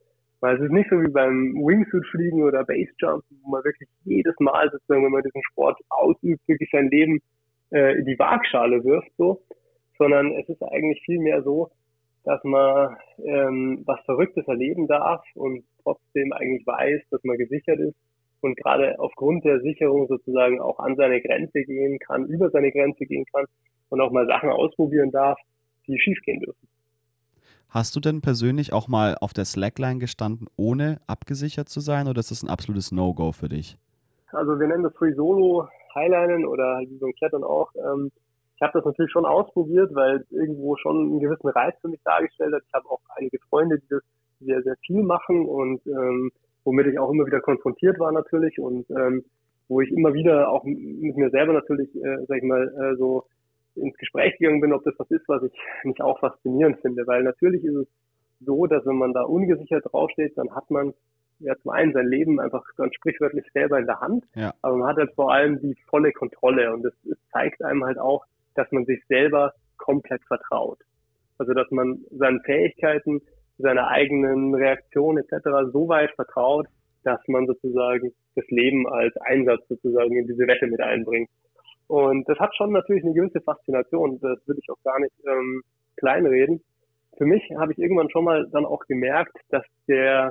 Weil es ist nicht so wie beim Wingsuit-Fliegen oder Basejumpen, wo man wirklich jedes Mal sozusagen, wenn man diesen Sport ausübt, wirklich sein Leben äh, in die Waagschale wirft, so, sondern es ist eigentlich vielmehr so, dass man ähm, was Verrücktes erleben darf und trotzdem eigentlich weiß, dass man gesichert ist und gerade aufgrund der Sicherung sozusagen auch an seine Grenze gehen kann, über seine Grenze gehen kann und auch mal Sachen ausprobieren darf, die schiefgehen dürfen. Hast du denn persönlich auch mal auf der Slackline gestanden, ohne abgesichert zu sein, oder ist das ein absolutes No-Go für dich? Also wir nennen das Free Solo Highlinen oder halt wie so ein Klettern auch. Ähm, ich habe das natürlich schon ausprobiert, weil es irgendwo schon einen gewissen Reiz für mich dargestellt hat. Ich habe auch einige Freunde, die das sehr, sehr viel machen und ähm, womit ich auch immer wieder konfrontiert war natürlich und ähm, wo ich immer wieder auch mit mir selber natürlich, äh, sag ich mal, äh, so ins Gespräch gegangen bin, ob das was ist, was ich mich auch faszinierend finde, weil natürlich ist es so, dass wenn man da ungesichert draufsteht, dann hat man ja zum einen sein Leben einfach ganz sprichwörtlich selber in der Hand, Ja. aber man hat halt vor allem die volle Kontrolle und das, das zeigt einem halt auch, dass man sich selber komplett vertraut. Also dass man seinen Fähigkeiten, seiner eigenen Reaktion et cetera so weit vertraut, dass man sozusagen das Leben als Einsatz sozusagen in diese Wette mit einbringt. Und das hat schon natürlich eine gewisse Faszination, das will ich auch gar nicht ähm, kleinreden. Für mich habe ich irgendwann schon mal dann auch gemerkt, dass der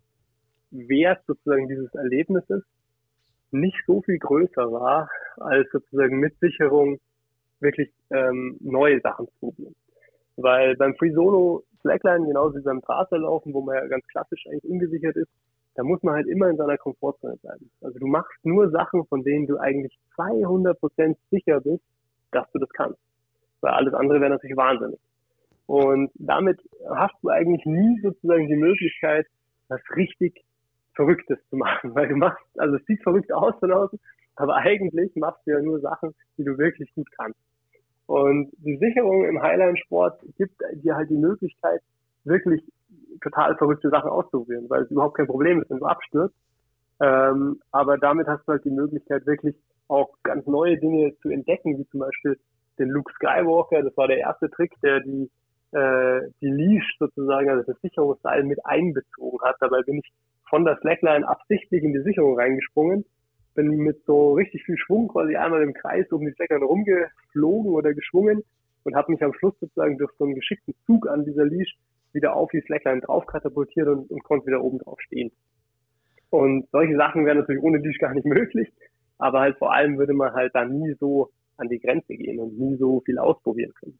Wert sozusagen dieses Erlebnisses nicht so viel größer war, als sozusagen mit Sicherung wirklich ähm, neue Sachen zu probieren. Weil beim Free Solo Slackline, genauso wie beim Drahtlaufen, wo man ja ganz klassisch eigentlich ungesichert ist, da muss man halt immer in seiner Komfortzone bleiben. Also du machst nur Sachen, von denen du eigentlich zweihundert Prozent sicher bist, dass du das kannst. Weil alles andere wäre natürlich wahnsinnig. Und damit hast du eigentlich nie sozusagen die Möglichkeit, was richtig Verrücktes zu machen. Weil du machst, also es sieht verrückt aus von außen, aber eigentlich machst du ja nur Sachen, die du wirklich gut kannst. Und die Sicherung im Highline-Sport gibt dir halt die Möglichkeit, wirklich total verrückte Sachen auszuprobieren, weil es überhaupt kein Problem ist, wenn du abstürzt. Ähm, aber damit hast du halt die Möglichkeit, wirklich auch ganz neue Dinge zu entdecken, wie zum Beispiel den Luke Skywalker. Das war der erste Trick, der die, äh, die Leash sozusagen, also das Sicherungsseil mit einbezogen hat. Dabei bin ich von der Slackline absichtlich in die Sicherung reingesprungen, bin mit so richtig viel Schwung quasi einmal im Kreis um die Slackline rumgeflogen oder geschwungen und habe mich am Schluss sozusagen durch so einen geschickten Zug an dieser Leash wieder auf die Slackline drauf katapultiert und, und konnte wieder oben drauf stehen. Und solche Sachen wären natürlich ohne Leash gar nicht möglich, aber halt vor allem würde man halt da nie so an die Grenze gehen und nie so viel ausprobieren können.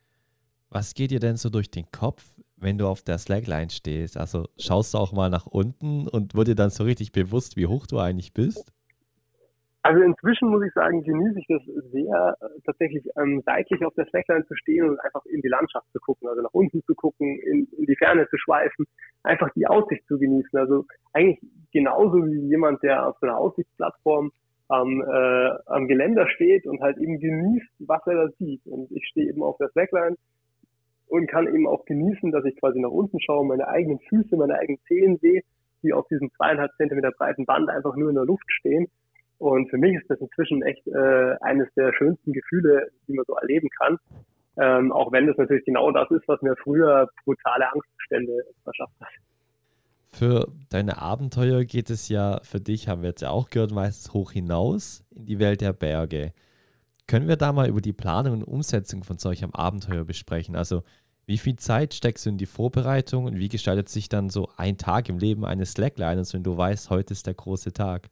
Was geht dir denn so durch den Kopf, wenn du auf der Slackline stehst? Also schaust du auch mal nach unten und wird dir dann so richtig bewusst, wie hoch du eigentlich bist? Also inzwischen muss ich sagen, genieße ich das sehr, äh, tatsächlich ähm, seitlich auf der Slackline zu stehen und einfach in die Landschaft zu gucken, also nach unten zu gucken, in, in die Ferne zu schweifen, einfach die Aussicht zu genießen. Also eigentlich genauso wie jemand, der auf so einer Aussichtsplattform am, äh, am Geländer steht und halt eben genießt, was er da sieht. Und ich stehe eben auf der Slackline und kann eben auch genießen, dass ich quasi nach unten schaue, meine eigenen Füße, meine eigenen Zehen sehe, die auf diesem zweieinhalb Zentimeter breiten Band einfach nur in der Luft stehen. Und für mich ist das inzwischen echt äh, eines der schönsten Gefühle, die man so erleben kann. Ähm, auch wenn das natürlich genau das ist, was mir früher brutale Angstzustände verschafft hat. Für deine Abenteuer geht es ja für dich, haben wir jetzt ja auch gehört, meistens hoch hinaus in die Welt der Berge. Können wir da mal über die Planung und Umsetzung von solchem Abenteuer besprechen? Also wie viel Zeit steckst du in die Vorbereitung und wie gestaltet sich dann so ein Tag im Leben eines Slackliners, wenn du weißt, heute ist der große Tag?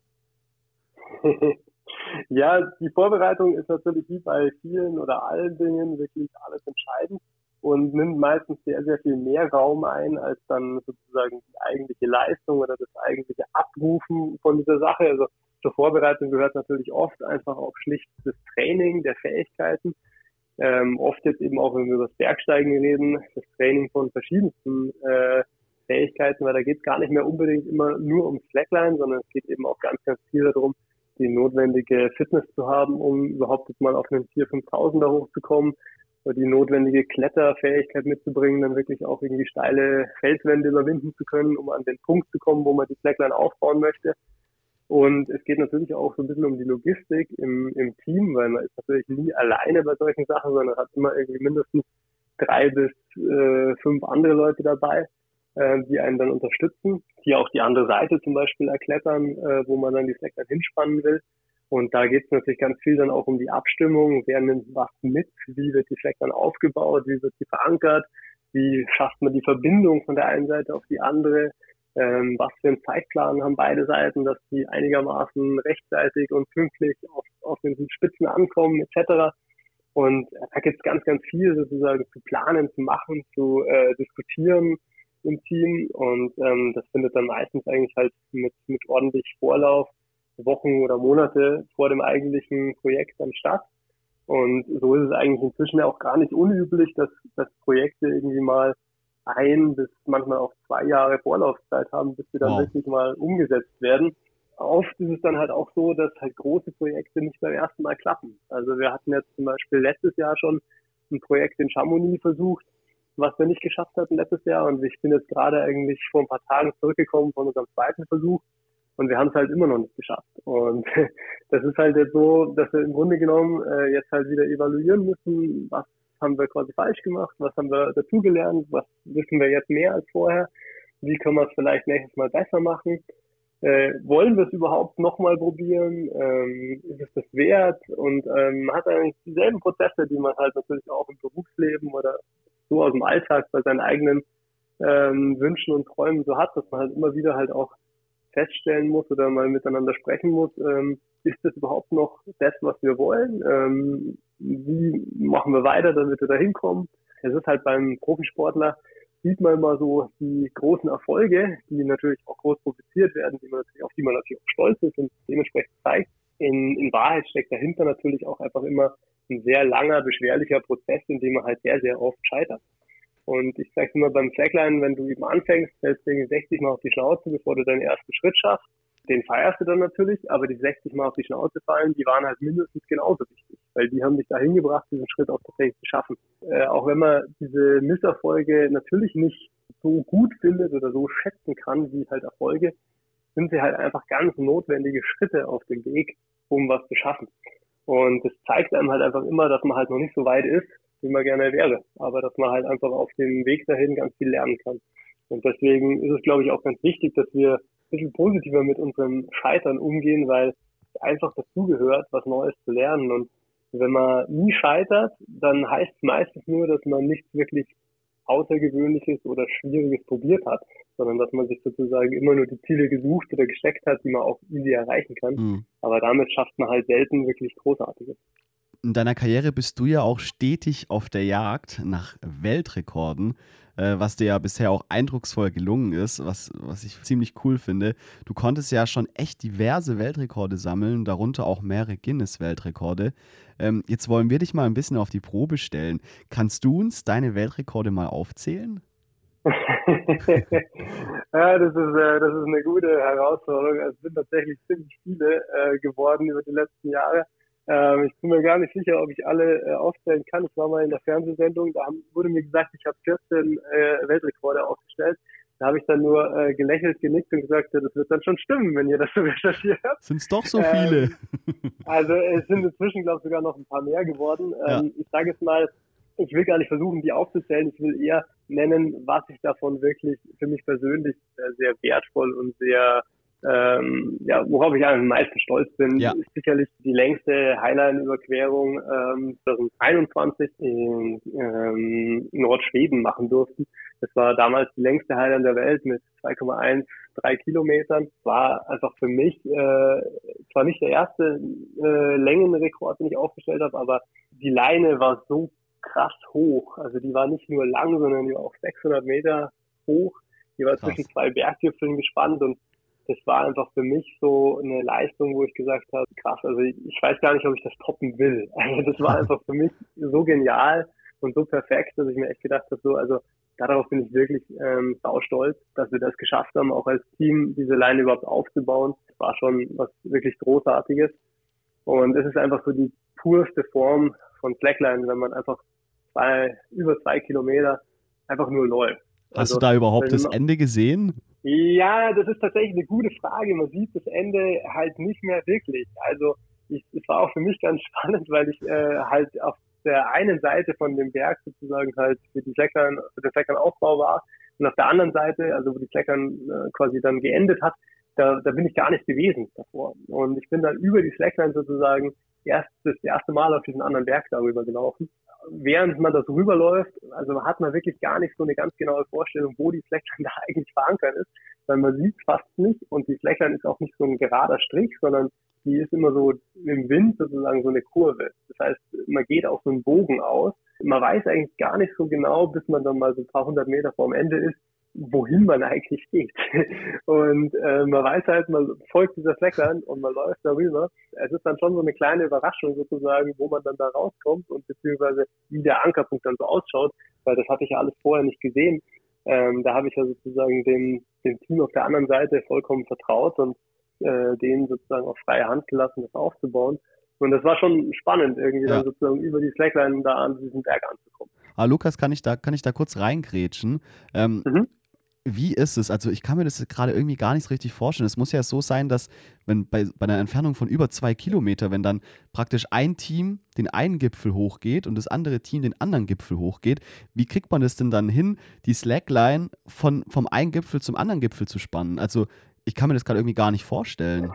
Ja, die Vorbereitung ist natürlich wie bei vielen oder allen Dingen wirklich alles entscheidend und nimmt meistens sehr, sehr viel mehr Raum ein, als dann sozusagen die eigentliche Leistung oder das eigentliche Abrufen von dieser Sache. Also zur Vorbereitung gehört natürlich oft einfach auch schlicht das Training der Fähigkeiten. Ähm, oft jetzt eben auch, wenn wir über das Bergsteigen reden, das Training von verschiedensten äh, Fähigkeiten, weil da geht es gar nicht mehr unbedingt immer nur um Slackline, sondern es geht eben auch ganz, ganz viel darum, die notwendige Fitness zu haben, um überhaupt jetzt mal auf einen viertausend, fünftausender hochzukommen, oder die notwendige Kletterfähigkeit mitzubringen, dann wirklich auch irgendwie steile Felswände überwinden zu können, um an den Punkt zu kommen, wo man die Slackline aufbauen möchte. Und es geht natürlich auch so ein bisschen um die Logistik im, im Team, weil man ist natürlich nie alleine bei solchen Sachen, sondern hat immer irgendwie mindestens drei bis äh, fünf andere Leute dabei. äh, die einen dann unterstützen, die auch die andere Seite zum Beispiel erklettern, äh, wo man dann die Slackline hinspannen will. Und da geht es natürlich ganz viel dann auch um die Abstimmung, wer nimmt was mit, wie wird die Slackline aufgebaut, wie wird sie verankert, wie schafft man die Verbindung von der einen Seite auf die andere, ähm, was für einen Zeitplan haben beide Seiten, dass die einigermaßen rechtzeitig und pünktlich auf, auf den Spitzen ankommen et cetera. Und da gibt es ganz, ganz viel sozusagen zu planen, zu machen, zu äh, diskutieren im Team. Und ähm, das findet dann meistens eigentlich halt mit, mit ordentlich Vorlauf Wochen oder Monate vor dem eigentlichen Projekt dann statt. Und so ist es eigentlich inzwischen auch gar nicht unüblich, dass, dass Projekte irgendwie mal ein bis manchmal auch zwei Jahre Vorlaufzeit haben, bis sie dann wow. wirklich mal umgesetzt werden. Oft ist es dann halt auch so, dass halt große Projekte nicht beim ersten Mal klappen. Also wir hatten jetzt zum Beispiel letztes Jahr schon ein Projekt in Chamonix versucht, was wir nicht geschafft hatten letztes Jahr. Und ich bin jetzt gerade eigentlich vor ein paar Tagen zurückgekommen von unserem zweiten Versuch. Und wir haben es halt immer noch nicht geschafft. Und das ist halt jetzt so, dass wir im Grunde genommen äh, jetzt halt wieder evaluieren müssen, was haben wir quasi falsch gemacht, was haben wir dazugelernt, was wissen wir jetzt mehr als vorher, wie können wir es vielleicht nächstes Mal besser machen, äh, wollen wir es überhaupt nochmal probieren, ähm, ist es das wert und ähm, man hat eigentlich dieselben Prozesse, die man halt natürlich auch im Berufsleben oder so aus dem Alltag bei seinen eigenen ähm, Wünschen und Träumen so hat, dass man halt immer wieder halt auch feststellen muss oder mal miteinander sprechen muss, ähm, ist das überhaupt noch das, was wir wollen? Ähm, wie machen wir weiter, damit wir da hinkommen? Es ist halt beim Profisportler, sieht man mal so die großen Erfolge, die natürlich auch groß publiziert werden, die man natürlich, auf die man natürlich auch stolz ist und dementsprechend zeigt. In, in Wahrheit steckt dahinter natürlich auch einfach immer ein sehr langer, beschwerlicher Prozess, in dem man halt sehr, sehr oft scheitert. Und ich sage immer beim Slackline, wenn du eben anfängst, fällst du sechzig Mal auf die Schnauze, bevor du deinen ersten Schritt schaffst. Den feierst du dann natürlich, aber die sechzig Mal auf die Schnauze fallen, die waren halt mindestens genauso wichtig, weil die haben dich dahin gebracht, diesen Schritt auch tatsächlich zu schaffen. Äh, auch wenn man diese Misserfolge natürlich nicht so gut findet oder so schätzen kann wie halt Erfolge, sind sie halt einfach ganz notwendige Schritte auf dem Weg, um was zu schaffen. Und das zeigt einem halt einfach immer, dass man halt noch nicht so weit ist, wie man gerne wäre, aber dass man halt einfach auf dem Weg dahin ganz viel lernen kann. Und deswegen ist es, glaube ich, auch ganz wichtig, dass wir ein bisschen positiver mit unserem Scheitern umgehen, weil es einfach dazugehört, was Neues zu lernen. Und wenn man nie scheitert, dann heißt es meistens nur, dass man nichts wirklich Außergewöhnliches oder Schwieriges probiert hat, sondern dass man sich sozusagen immer nur die Ziele gesucht oder gesteckt hat, die man auch easy erreichen kann. Mhm. Aber damit schafft man halt selten wirklich Großartiges. In deiner Karriere bist du ja auch stetig auf der Jagd nach Weltrekorden, äh, was dir ja bisher auch eindrucksvoll gelungen ist, was, was ich ziemlich cool finde. Du konntest ja schon echt diverse Weltrekorde sammeln, darunter auch mehrere Guinness-Weltrekorde. Ähm, jetzt wollen wir dich mal ein bisschen auf die Probe stellen. Kannst du uns deine Weltrekorde mal aufzählen? Ja, das ist, äh, das ist eine gute Herausforderung. Es sind tatsächlich ziemlich viele äh, geworden über die letzten Jahre. Ähm, ich bin mir gar nicht sicher, ob ich alle äh, aufzählen kann. Ich war mal in der Fernsehsendung, da haben, wurde mir gesagt, ich habe vierzehn äh, Weltrekorde aufgestellt. Da habe ich dann nur äh, gelächelt, genickt und gesagt, ja, das wird dann schon stimmen, wenn ihr das so recherchiert habt. Sind es doch so viele? Ähm, also es sind inzwischen, glaube ich, sogar noch ein paar mehr geworden. Ähm, ja. Ich sage jetzt mal, ich will gar nicht versuchen, die aufzuzählen. Ich will eher nennen, was ich davon wirklich für mich persönlich äh, sehr wertvoll und sehr Ähm, ja, worauf ich am meisten stolz bin, ja. ist sicherlich die längste Highline-Überquerung ähm, zwanzig einundzwanzig in ähm, Nordschweden machen durften. Das war damals die längste Highline der Welt mit zwei Komma dreizehn Kilometern. War einfach für mich äh, zwar nicht der erste äh, Längenrekord, den ich aufgestellt habe, aber die Leine war so krass hoch. Also die war nicht nur lang, sondern die war auch sechshundert Meter hoch. Die war krass. Zwischen zwei Berggipfeln gespannt und das war einfach für mich so eine Leistung, wo ich gesagt habe, krass, also ich, ich weiß gar nicht, ob ich das toppen will. Also das war einfach für mich so genial und so perfekt, dass ich mir echt gedacht habe, so, also darauf bin ich wirklich ähm, saustolz, dass wir das geschafft haben, auch als Team diese Leine überhaupt aufzubauen. Das war schon was wirklich Großartiges. Und es ist einfach so die purste Form von Slackline, wenn man einfach zwei, über zwei Kilometer einfach nur läuft. Hast also, du da überhaupt das Ende gesehen? Ja, das ist tatsächlich eine gute Frage. Man sieht das Ende halt nicht mehr wirklich. Also ich, es war auch für mich ganz spannend, weil ich äh, halt auf der einen Seite von dem Berg sozusagen halt für die Slackline, für den Slackline-Aufbau war Und auf der anderen Seite, also wo die Slackline äh, quasi dann geendet hat, da, da bin ich gar nicht gewesen davor. Und ich bin dann über die Slackline sozusagen erst das erste Mal auf diesen anderen Berg darüber gelaufen. Während man das rüberläuft, also hat man wirklich gar nicht so eine ganz genaue Vorstellung, wo die Slackline da eigentlich verankert ist, weil man sieht fast nicht und die Slackline ist auch nicht so ein gerader Strich, sondern die ist immer so im Wind sozusagen so eine Kurve. Das heißt, man geht auf so einen Bogen aus. Man weiß eigentlich gar nicht so genau, bis man dann mal so ein paar hundert Meter vorm Ende ist, wohin man eigentlich geht. Und äh, man weiß halt, man folgt dieser Slackline und man läuft darüber. Es ist dann schon so eine kleine Überraschung sozusagen, wo man dann da rauskommt und beziehungsweise wie der Ankerpunkt dann so ausschaut, weil das hatte ich ja alles vorher nicht gesehen. Ähm, da habe ich ja sozusagen dem, dem Team auf der anderen Seite vollkommen vertraut und äh, denen sozusagen auf freie Hand gelassen, das aufzubauen. Und das war schon spannend, irgendwie ja. dann sozusagen über die Slackline da an diesen Berg anzukommen. Ah, Lukas, kann ich da, kann ich da kurz reingrätschen? Ähm, mhm. Wie ist es? Also ich kann mir das gerade irgendwie gar nicht so richtig vorstellen. Es muss ja so sein, dass wenn bei, bei einer Entfernung von über zwei Kilometer, wenn dann praktisch ein Team den einen Gipfel hochgeht und das andere Team den anderen Gipfel hochgeht, wie kriegt man das denn dann hin, die Slackline von, vom einen Gipfel zum anderen Gipfel zu spannen? Also ich kann mir das gerade irgendwie gar nicht vorstellen.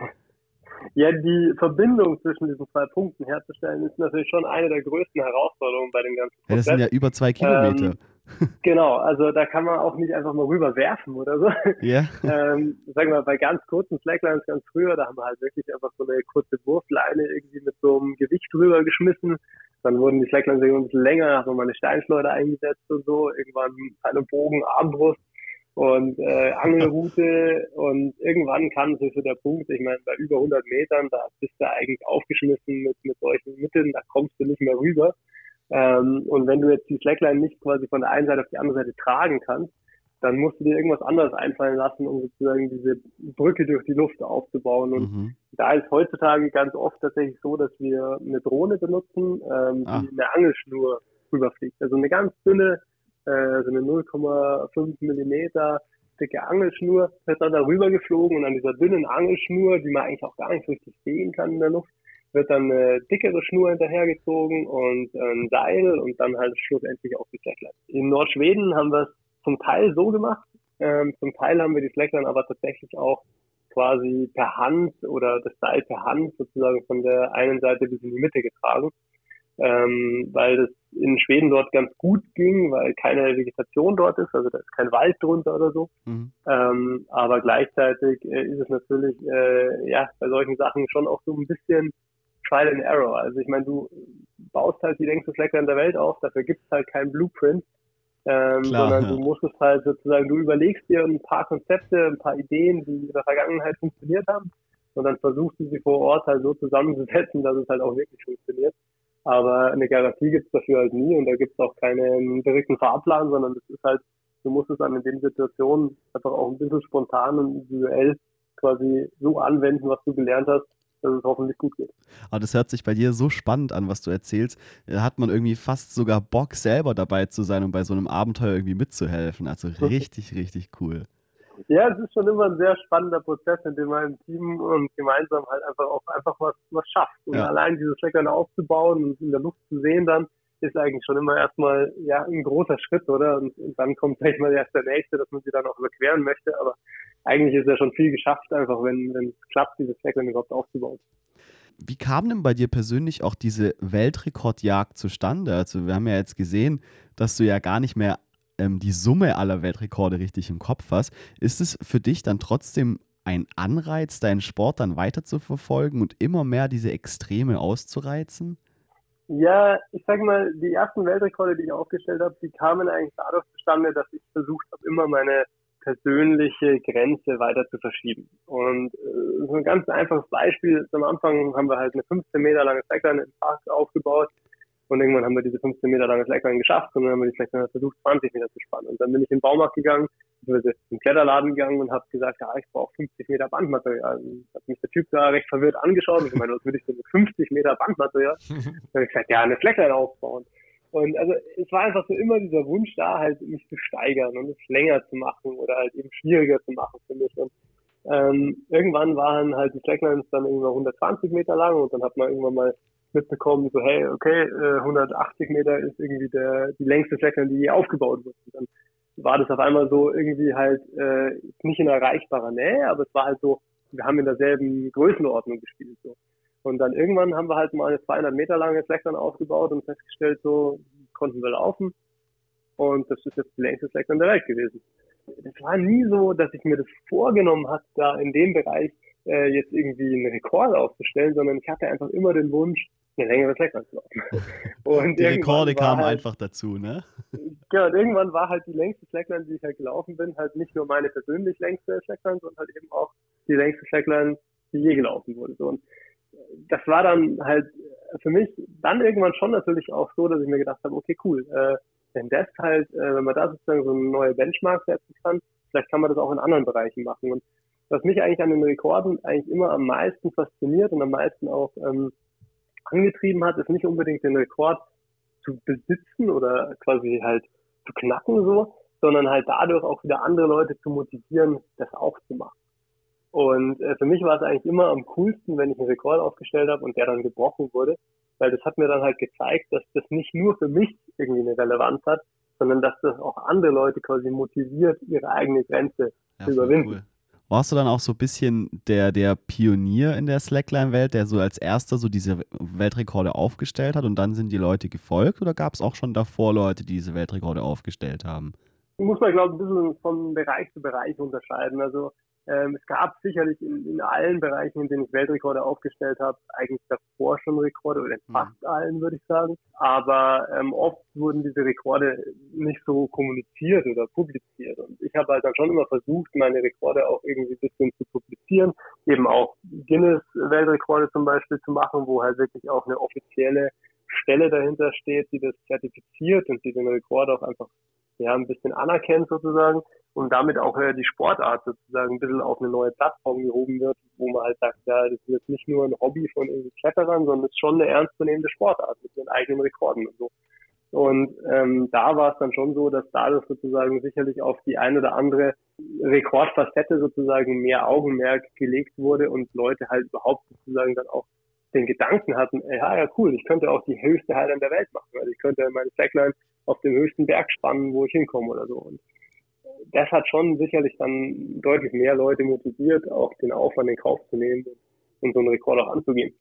Ja, die Verbindung zwischen diesen zwei Punkten herzustellen, ist natürlich schon eine der größten Herausforderungen bei dem ganzen Prozess. Ja, das sind ja über zwei Kilometer. Ähm, Genau, also da kann man auch nicht einfach mal rüber werfen oder so. Ja. Yeah. ähm, sagen wir mal, bei ganz kurzen Slacklines ganz früher, da haben wir halt wirklich einfach so eine kurze Wurfleine irgendwie mit so einem Gewicht drüber geschmissen. Dann wurden die Slacklines irgendwie ein bisschen länger, haben wir mal eine Steinschleuder eingesetzt und so. Irgendwann eine Bogen, Armbrust und äh, Angelrute und irgendwann kam so für der Punkt, ich meine, bei über hundert Metern, da bist du eigentlich aufgeschmissen mit, mit solchen Mitteln, da kommst du nicht mehr rüber. Ähm, und wenn du jetzt die Slackline nicht quasi von der einen Seite auf die andere Seite tragen kannst, dann musst du dir irgendwas anderes einfallen lassen, um sozusagen diese Brücke durch die Luft aufzubauen. Und mhm. da ist heutzutage ganz oft tatsächlich so, dass wir eine Drohne benutzen, ähm, ah. die eine Angelschnur rüberfliegt. Also eine ganz dünne, äh, so eine null Komma fünf Millimeter dicke Angelschnur wird dann da rüber geflogen und an dieser dünnen Angelschnur, die man eigentlich auch gar nicht so richtig sehen kann in der Luft, wird dann eine dickere Schnur hinterhergezogen und ein Seil und dann halt schlussendlich auch die Slackline. In Nordschweden haben wir es zum Teil so gemacht, ähm, zum Teil haben wir die Slackline aber tatsächlich auch quasi per Hand oder das Seil per Hand sozusagen von der einen Seite bis in die Mitte getragen, ähm, weil das in Schweden dort ganz gut ging, weil keine Vegetation dort ist, also da ist kein Wald drunter oder so. Mhm. Ähm, aber gleichzeitig äh, ist es natürlich äh, ja bei solchen Sachen schon auch so ein bisschen Trial and Error. Also ich meine, du baust halt die längste Slackline der Welt auf, dafür gibt es halt keinen Blueprint, ähm, Klar, sondern ja. du musst es halt sozusagen, du überlegst dir ein paar Konzepte, ein paar Ideen, die in der Vergangenheit funktioniert haben und dann versuchst du sie vor Ort halt so zusammenzusetzen, dass es halt auch wirklich funktioniert. Aber eine Garantie gibt es dafür halt nie und da gibt es auch keinen direkten Fahrplan, sondern das ist halt, du musst es dann in den Situationen einfach auch ein bisschen spontan und individuell quasi so anwenden, was du gelernt hast, dass es hoffentlich gut geht. Aber das hört sich bei dir so spannend an, was du erzählst. Da hat man irgendwie fast sogar Bock, selber dabei zu sein und bei so einem Abenteuer irgendwie mitzuhelfen. Also richtig, richtig cool. Ja, es ist schon immer ein sehr spannender Prozess, in dem man im Team und gemeinsam halt einfach auch einfach was, was schafft. Und ja. allein diese Slackline aufzubauen und in der Luft zu sehen dann, ist eigentlich schon immer erstmal ja ein großer Schritt, oder? Und, und dann kommt vielleicht mal erst der nächste, dass man sie dann auch überqueren möchte. Aber eigentlich ist ja schon viel geschafft, einfach wenn wenn es klappt, diese Slackline überhaupt aufzubauen. Wie kam denn bei dir persönlich auch diese Weltrekordjagd zustande? Also wir haben ja jetzt gesehen, dass du ja gar nicht mehr ähm, die Summe aller Weltrekorde richtig im Kopf hast. Ist es für dich dann trotzdem ein Anreiz, deinen Sport dann weiter zu verfolgen und immer mehr diese Extreme auszureizen? Ja, ich sag mal, die ersten Weltrekorde, die ich aufgestellt habe, die kamen eigentlich dadurch zustande, dass ich versucht habe, immer meine persönliche Grenze weiter zu verschieben. Und äh, so ein ganz einfaches Beispiel, am Anfang haben wir halt eine fünfzehn Meter lange Slackline im Park aufgebaut und irgendwann haben wir diese fünfzehn Meter lange Slackline geschafft und dann haben wir die Slackline versucht, zwanzig Meter zu spannen. Und dann bin ich in den Baumarkt gegangen, bin zum Kletterladen gegangen und habe gesagt, ja, ich brauche fünfzig Meter Bandmaterial. Und hat mich der Typ da recht verwirrt angeschaut und ich meine, was würde ich denn mit fünfzig Meter Bandmaterial? Dann habe ich gesagt, ja, eine Slackline aufbauen. Und also es war einfach so immer dieser Wunsch da, halt mich zu steigern und es länger zu machen oder halt eben schwieriger zu machen für mich. Und ähm, irgendwann waren halt die Slacklines dann irgendwann hundertzwanzig Meter lang und dann hat man irgendwann mal mitbekommen, so hey, okay, äh, hundertachtzig Meter ist irgendwie der die längste Slackline, die je aufgebaut wird. Und dann war das auf einmal so irgendwie halt äh, nicht in erreichbarer Nähe, aber es war halt so, wir haben in derselben Größenordnung gespielt. So. Und dann irgendwann haben wir halt mal eine zweihundert Meter lange Slackline aufgebaut und festgestellt, so konnten wir laufen. Und das ist jetzt die längste Slackline der Welt gewesen. Das war nie so, dass ich mir das vorgenommen habe, da in dem Bereich äh, jetzt irgendwie einen Rekord aufzustellen, sondern ich hatte einfach immer den Wunsch, eine längere Slackline zu laufen. Und die Rekorde kamen halt, einfach dazu, ne? Ja, und irgendwann war halt die längste Slackline, die ich halt gelaufen bin, halt nicht nur meine persönlich längste Slackline, sondern halt eben auch die längste Slackline, die je gelaufen wurde. So, und das war dann halt für mich dann irgendwann schon natürlich auch so, dass ich mir gedacht habe, okay, cool, äh, wenn das halt, äh, wenn man da sozusagen so eine neue Benchmark setzen kann, vielleicht kann man das auch in anderen Bereichen machen. Und was mich eigentlich an den Rekorden eigentlich immer am meisten fasziniert und am meisten auch ähm, angetrieben hat, ist nicht unbedingt den Rekord zu besitzen oder quasi halt zu knacken so, sondern halt dadurch auch wieder andere Leute zu motivieren, das auch zu machen. Und äh, für mich war es eigentlich immer am coolsten, wenn ich einen Rekord aufgestellt habe und der dann gebrochen wurde, weil das hat mir dann halt gezeigt, dass das nicht nur für mich irgendwie eine Relevanz hat, sondern dass das auch andere Leute quasi motiviert, ihre eigene Grenze Ja, zu voll überwinden. cool. Warst du dann auch so ein bisschen der, der Pionier in der Slackline-Welt, der so als erster so diese Weltrekorde aufgestellt hat und dann sind die Leute gefolgt, oder gab es auch schon davor Leute, die diese Weltrekorde aufgestellt haben? Muss man, glaube ich, ein bisschen von Bereich zu Bereich unterscheiden. Also ähm, es gab sicherlich in, in allen Bereichen, in denen ich Weltrekorde aufgestellt habe, eigentlich davor schon Rekorde, oder in fast allen, würde ich sagen. Aber ähm, oft wurden diese Rekorde nicht so kommuniziert oder publiziert. Und ich habe halt dann schon immer versucht, meine Rekorde auch irgendwie ein bisschen zu publizieren, eben auch Guinness-Weltrekorde zum Beispiel zu machen, wo halt wirklich auch eine offizielle Stelle dahinter steht, die das zertifiziert und die den Rekord auch einfach ja, ein bisschen anerkennt sozusagen und damit auch äh, die Sportart sozusagen ein bisschen auf eine neue Plattform gehoben wird, wo man halt sagt, ja, das ist jetzt nicht nur ein Hobby von irgendwie Kletterern, sondern es ist schon eine ernstzunehmende Sportart mit den eigenen Rekorden und so. Und ähm, da war es dann schon so, dass dadurch sozusagen sicherlich auf die ein oder andere Rekordfacette sozusagen mehr Augenmerk gelegt wurde und Leute halt überhaupt sozusagen dann auch den Gedanken hatten, ja, ja, cool, ich könnte auch die höchste Highline der Welt machen. Also ich könnte meine Slackline auf dem höchsten Berg spannen, wo ich hinkomme oder so. Und das hat schon sicherlich dann deutlich mehr Leute motiviert, auch den Aufwand in Kauf zu nehmen und so einen Rekord auch anzugehen.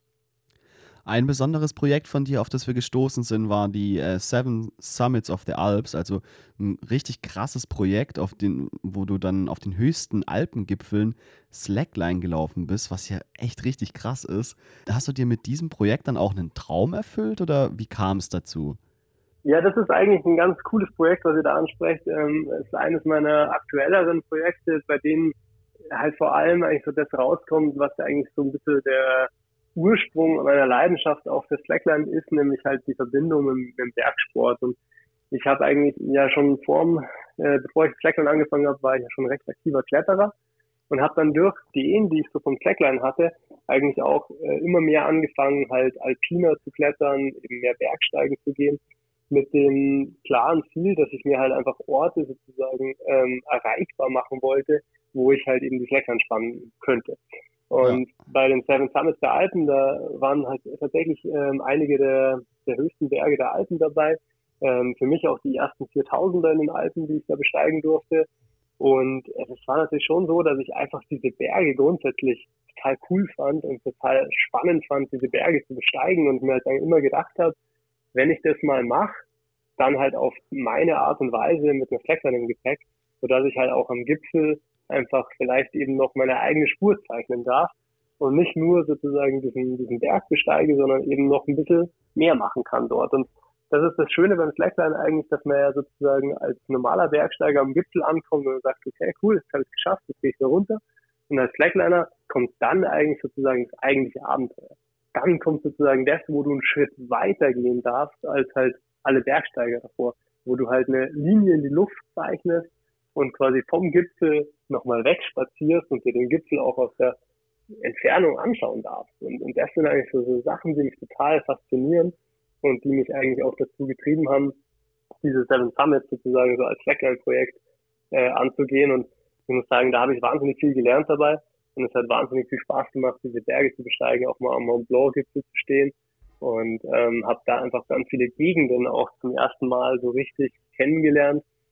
Ein besonderes Projekt von dir, auf das wir gestoßen sind, war die äh, Seven Summits of the Alps, also ein richtig krasses Projekt, auf den, wo du dann auf den höchsten Alpengipfeln Slackline gelaufen bist, was ja echt richtig krass ist. Hast du dir mit diesem Projekt dann auch einen Traum erfüllt oder wie kam es dazu? Ja, das ist eigentlich ein ganz cooles Projekt, was ihr da ansprecht. Ähm, es ist eines meiner aktuelleren Projekte, bei denen halt vor allem eigentlich so das rauskommt, was eigentlich so ein bisschen der Ursprung meiner Leidenschaft auch für Slackline ist, nämlich halt die Verbindung mit, mit dem Bergsport. Und ich habe eigentlich ja schon vorm, äh, bevor ich Slackline angefangen habe, war ich ja schon recht aktiver Kletterer und habe dann durch die Ideen, die ich so vom Slackline hatte, eigentlich auch äh, immer mehr angefangen, halt alpiner zu klettern, eben mehr Bergsteigen zu gehen, mit dem klaren Ziel, dass ich mir halt einfach Orte sozusagen ähm, erreichbar machen wollte, wo ich halt eben die Slackline spannen könnte. Und ja. Bei den Seven Summits der Alpen, da waren halt tatsächlich ähm, einige der, der höchsten Berge der Alpen dabei. Ähm, für mich auch die ersten viertausender in den Alpen, die ich da besteigen durfte. Und es war natürlich schon so, dass ich einfach diese Berge grundsätzlich total cool fand und total spannend fand, diese Berge zu besteigen und mir halt dann immer gedacht habe, wenn ich das mal mache, dann halt auf meine Art und Weise mit einer Slackline im Gepäck, sodass ich halt auch am Gipfel einfach vielleicht eben noch meine eigene Spur zeichnen darf und nicht nur sozusagen diesen, diesen Berg besteige, sondern eben noch ein bisschen mehr machen kann dort. Und das ist das Schöne beim Slackline eigentlich, dass man ja sozusagen als normaler Bergsteiger am Gipfel ankommt und sagt, okay, cool, jetzt habe ich es geschafft, jetzt gehe ich da runter. Und als Slackliner kommt dann eigentlich sozusagen das eigentliche Abenteuer. Dann kommt sozusagen das, wo du einen Schritt weiter gehen darfst, als halt alle Bergsteiger davor, wo du halt eine Linie in die Luft zeichnest und quasi vom Gipfel nochmal wegspazierst und dir den Gipfel auch aus der Entfernung anschauen darfst. Und, und das sind eigentlich so, so Sachen, die mich total faszinieren und die mich eigentlich auch dazu getrieben haben, diese Seven Summits sozusagen so als Slackline-Projekt äh, anzugehen. Und ich muss sagen, da habe ich wahnsinnig viel gelernt dabei. Und es hat wahnsinnig viel Spaß gemacht, diese Berge zu besteigen, auch mal am Mont Blanc-Gipfel zu stehen. Und ähm, habe da einfach ganz viele Gegenden auch zum ersten Mal so richtig kennengelernt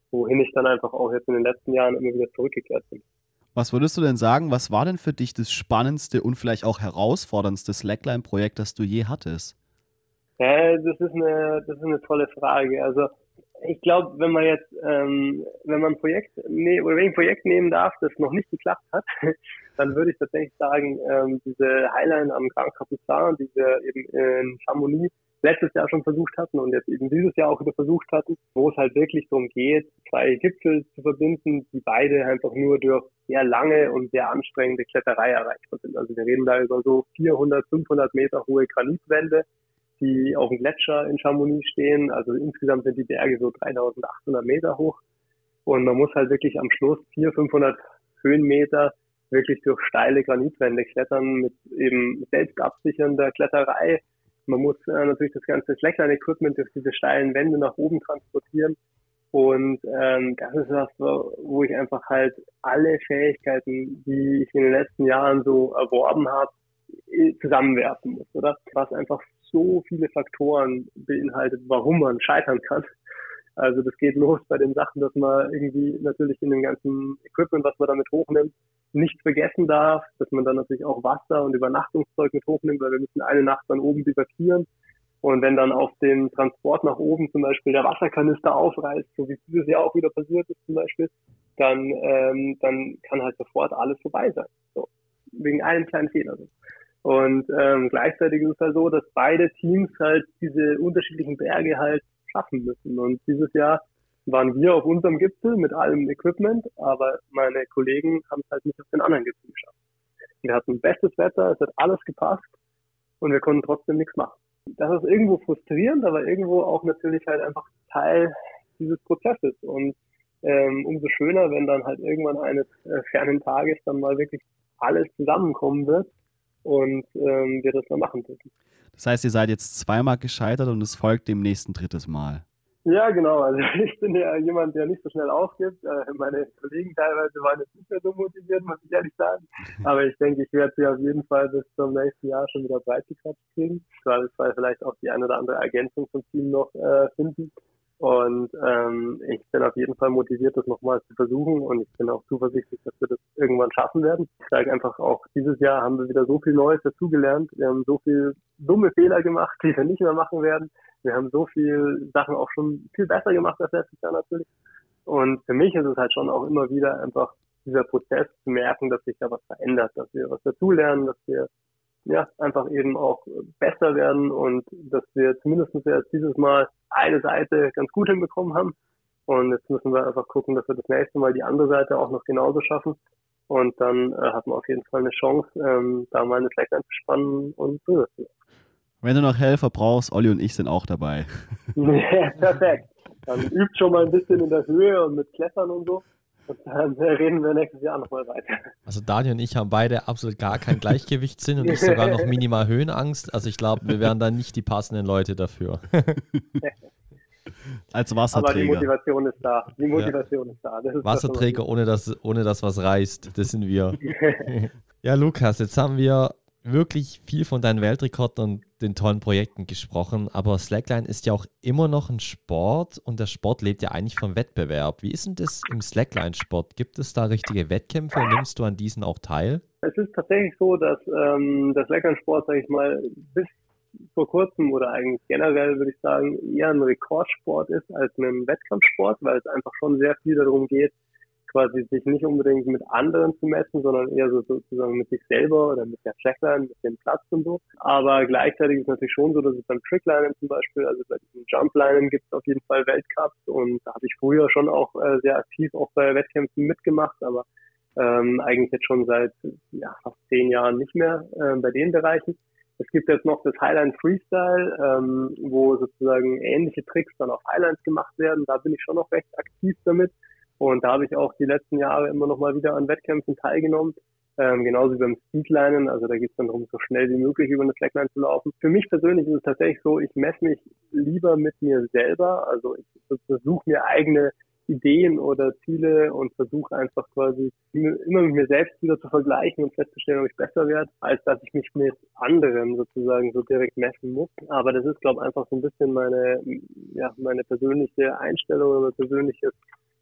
wohin ich dann einfach auch jetzt in den letzten Jahren immer wieder zurückgekehrt bin. Was würdest du denn sagen, was war denn für dich das spannendste und vielleicht auch herausforderndste Slackline-Projekt, das du je hattest? Ja, das ist eine, das ist eine tolle Frage. Also ich glaube, wenn man jetzt, ähm, wenn man ein Projekt, ne, oder wenn ich ein Projekt nehmen darf, das noch nicht geklappt hat, dann würde ich tatsächlich sagen, ähm, diese Highline am Grand Capucin, die wir eben in Chamonix letztes Jahr schon versucht hatten und jetzt eben dieses Jahr auch wieder versucht hatten, wo es halt wirklich darum geht, zwei Gipfel zu verbinden, die beide einfach nur durch sehr lange und sehr anstrengende Kletterei erreichbar sind. Also wir reden da über so vierhundert, fünfhundert Meter hohe Granitwände, die auf dem Gletscher in Chamonix stehen. Also insgesamt sind die Berge so dreitausendachthundert Meter hoch. Und man muss halt wirklich am Schluss vierhundert, fünfhundert Höhenmeter wirklich durch steile Granitwände klettern mit eben selbst absichernder Kletterei. Man muss äh, natürlich das ganze Slackline-Equipment durch diese steilen Wände nach oben transportieren. Und ähm, das ist was, wo ich einfach halt alle Fähigkeiten, die ich in den letzten Jahren so erworben habe, zusammenwerfen muss, oder? Was einfach so viele Faktoren beinhaltet, warum man scheitern kann. Also das geht los bei den Sachen, dass man irgendwie natürlich in dem ganzen Equipment, was man damit hochnimmt, nicht vergessen darf, dass man dann natürlich auch Wasser und Übernachtungszeug mit hochnimmt, weil wir müssen eine Nacht dann oben bivakieren. Und wenn dann auf dem Transport nach oben zum Beispiel der Wasserkanister aufreißt, so wie dieses Jahr auch wieder passiert ist zum Beispiel, dann, ähm, dann kann halt sofort alles vorbei sein. So, wegen einem kleinen Fehler. Und ähm, gleichzeitig ist es halt so, dass beide Teams halt diese unterschiedlichen Berge halt schaffen müssen. Und dieses Jahr waren wir auf unserem Gipfel mit allem Equipment, aber meine Kollegen haben es halt nicht auf den anderen Gipfel geschafft. Wir hatten bestes Wetter, es hat alles gepasst und wir konnten trotzdem nichts machen. Das ist irgendwo frustrierend, aber irgendwo auch natürlich halt einfach Teil dieses Prozesses. Und ähm, umso schöner, wenn dann halt irgendwann eines äh, fernen Tages dann mal wirklich alles zusammenkommen wird und ähm, wir das mal machen dürfen. Das heißt, ihr seid jetzt zweimal gescheitert und es folgt demnächst ein drittes Mal. Ja, genau. Also ich bin ja jemand, der nicht so schnell aufgibt. Äh, meine Kollegen teilweise waren jetzt nicht mehr so motiviert, muss ich ehrlich sagen. Aber ich denke, ich werde sie auf jeden Fall bis zum nächsten Jahr schon wieder breit gequatscht kriegen. Weil wir vielleicht auch die eine oder andere Ergänzung zum Team noch äh, finden. Und ähm, ich bin auf jeden Fall motiviert, das nochmal zu versuchen. Und ich bin auch zuversichtlich, dass wir das irgendwann schaffen werden. Ich sage einfach auch, dieses Jahr haben wir wieder so viel Neues dazugelernt. Wir haben so viel dumme Fehler gemacht, die wir nicht mehr machen werden. Wir haben so viel Sachen auch schon viel besser gemacht als letztes Jahr natürlich. Und für mich ist es halt schon auch immer wieder einfach dieser Prozess zu merken, dass sich da was verändert, dass wir was dazulernen, dass wir ja einfach eben auch besser werden und dass wir zumindest jetzt dieses Mal eine Seite ganz gut hinbekommen haben. Und jetzt müssen wir einfach gucken, dass wir das nächste Mal die andere Seite auch noch genauso schaffen. Und dann äh, hat man auf jeden Fall eine Chance, ähm, da mal eine Slackline zu spannen und so. Wenn du noch Helfer brauchst, Olli und ich sind auch dabei. Ja, perfekt. Dann übt schon mal ein bisschen in der Höhe und mit Klettern und so. Und dann reden wir nächstes Jahr nochmal weiter. Also Daniel und ich haben beide absolut gar kein Gleichgewichtssinn und ich sogar noch minimal Höhenangst. Also ich glaube, wir wären dann nicht die passenden Leute dafür. Als Wasserträger. Aber die Motivation ist da. Die Motivation ja. ist da. Das ist Wasserträger, das, ohne dass, ohne dass was reißt. Das sind wir. Ja, Lukas, jetzt haben wir wirklich viel von deinen Weltrekorden und den tollen Projekten gesprochen, aber Slackline ist ja auch immer noch ein Sport und der Sport lebt ja eigentlich vom Wettbewerb. Wie ist denn das im Slackline-Sport? Gibt es da richtige Wettkämpfe und nimmst du an diesen auch teil? Es ist tatsächlich so, dass ähm, der Slackline-Sport, sage ich mal, bis vor kurzem oder eigentlich generell, würde ich sagen, eher ein Rekordsport ist als ein Wettkampfsport, weil es einfach schon sehr viel darum geht, quasi sich nicht unbedingt mit anderen zu messen, sondern eher so sozusagen mit sich selber oder mit der Slackline, mit dem Platz und so. Aber gleichzeitig ist es natürlich schon so, dass es beim Tricklinen zum Beispiel, also bei diesen Jumplinen gibt es auf jeden Fall Weltcups und da habe ich früher schon auch äh, sehr aktiv auch bei Wettkämpfen mitgemacht, aber ähm, eigentlich jetzt schon seit ja, fast zehn Jahren nicht mehr äh, bei den Bereichen. Es gibt jetzt noch das Highline Freestyle, ähm, wo sozusagen ähnliche Tricks dann auf Highlines gemacht werden. Da bin ich schon noch recht aktiv damit. Und da habe ich auch die letzten Jahre immer noch mal wieder an Wettkämpfen teilgenommen. Ähm, genauso wie beim Speedlinen. Also da geht es dann darum, so schnell wie möglich über eine Slackline zu laufen. Für mich persönlich ist es tatsächlich so, ich messe mich lieber mit mir selber. Also ich versuche mir eigene Ideen oder Ziele und versuche einfach quasi immer mit mir selbst wieder zu vergleichen und festzustellen, ob ich besser werde, als dass ich mich mit anderen sozusagen so direkt messen muss. Aber das ist, glaube ich, einfach so ein bisschen meine, ja, meine persönliche Einstellung oder mein persönliches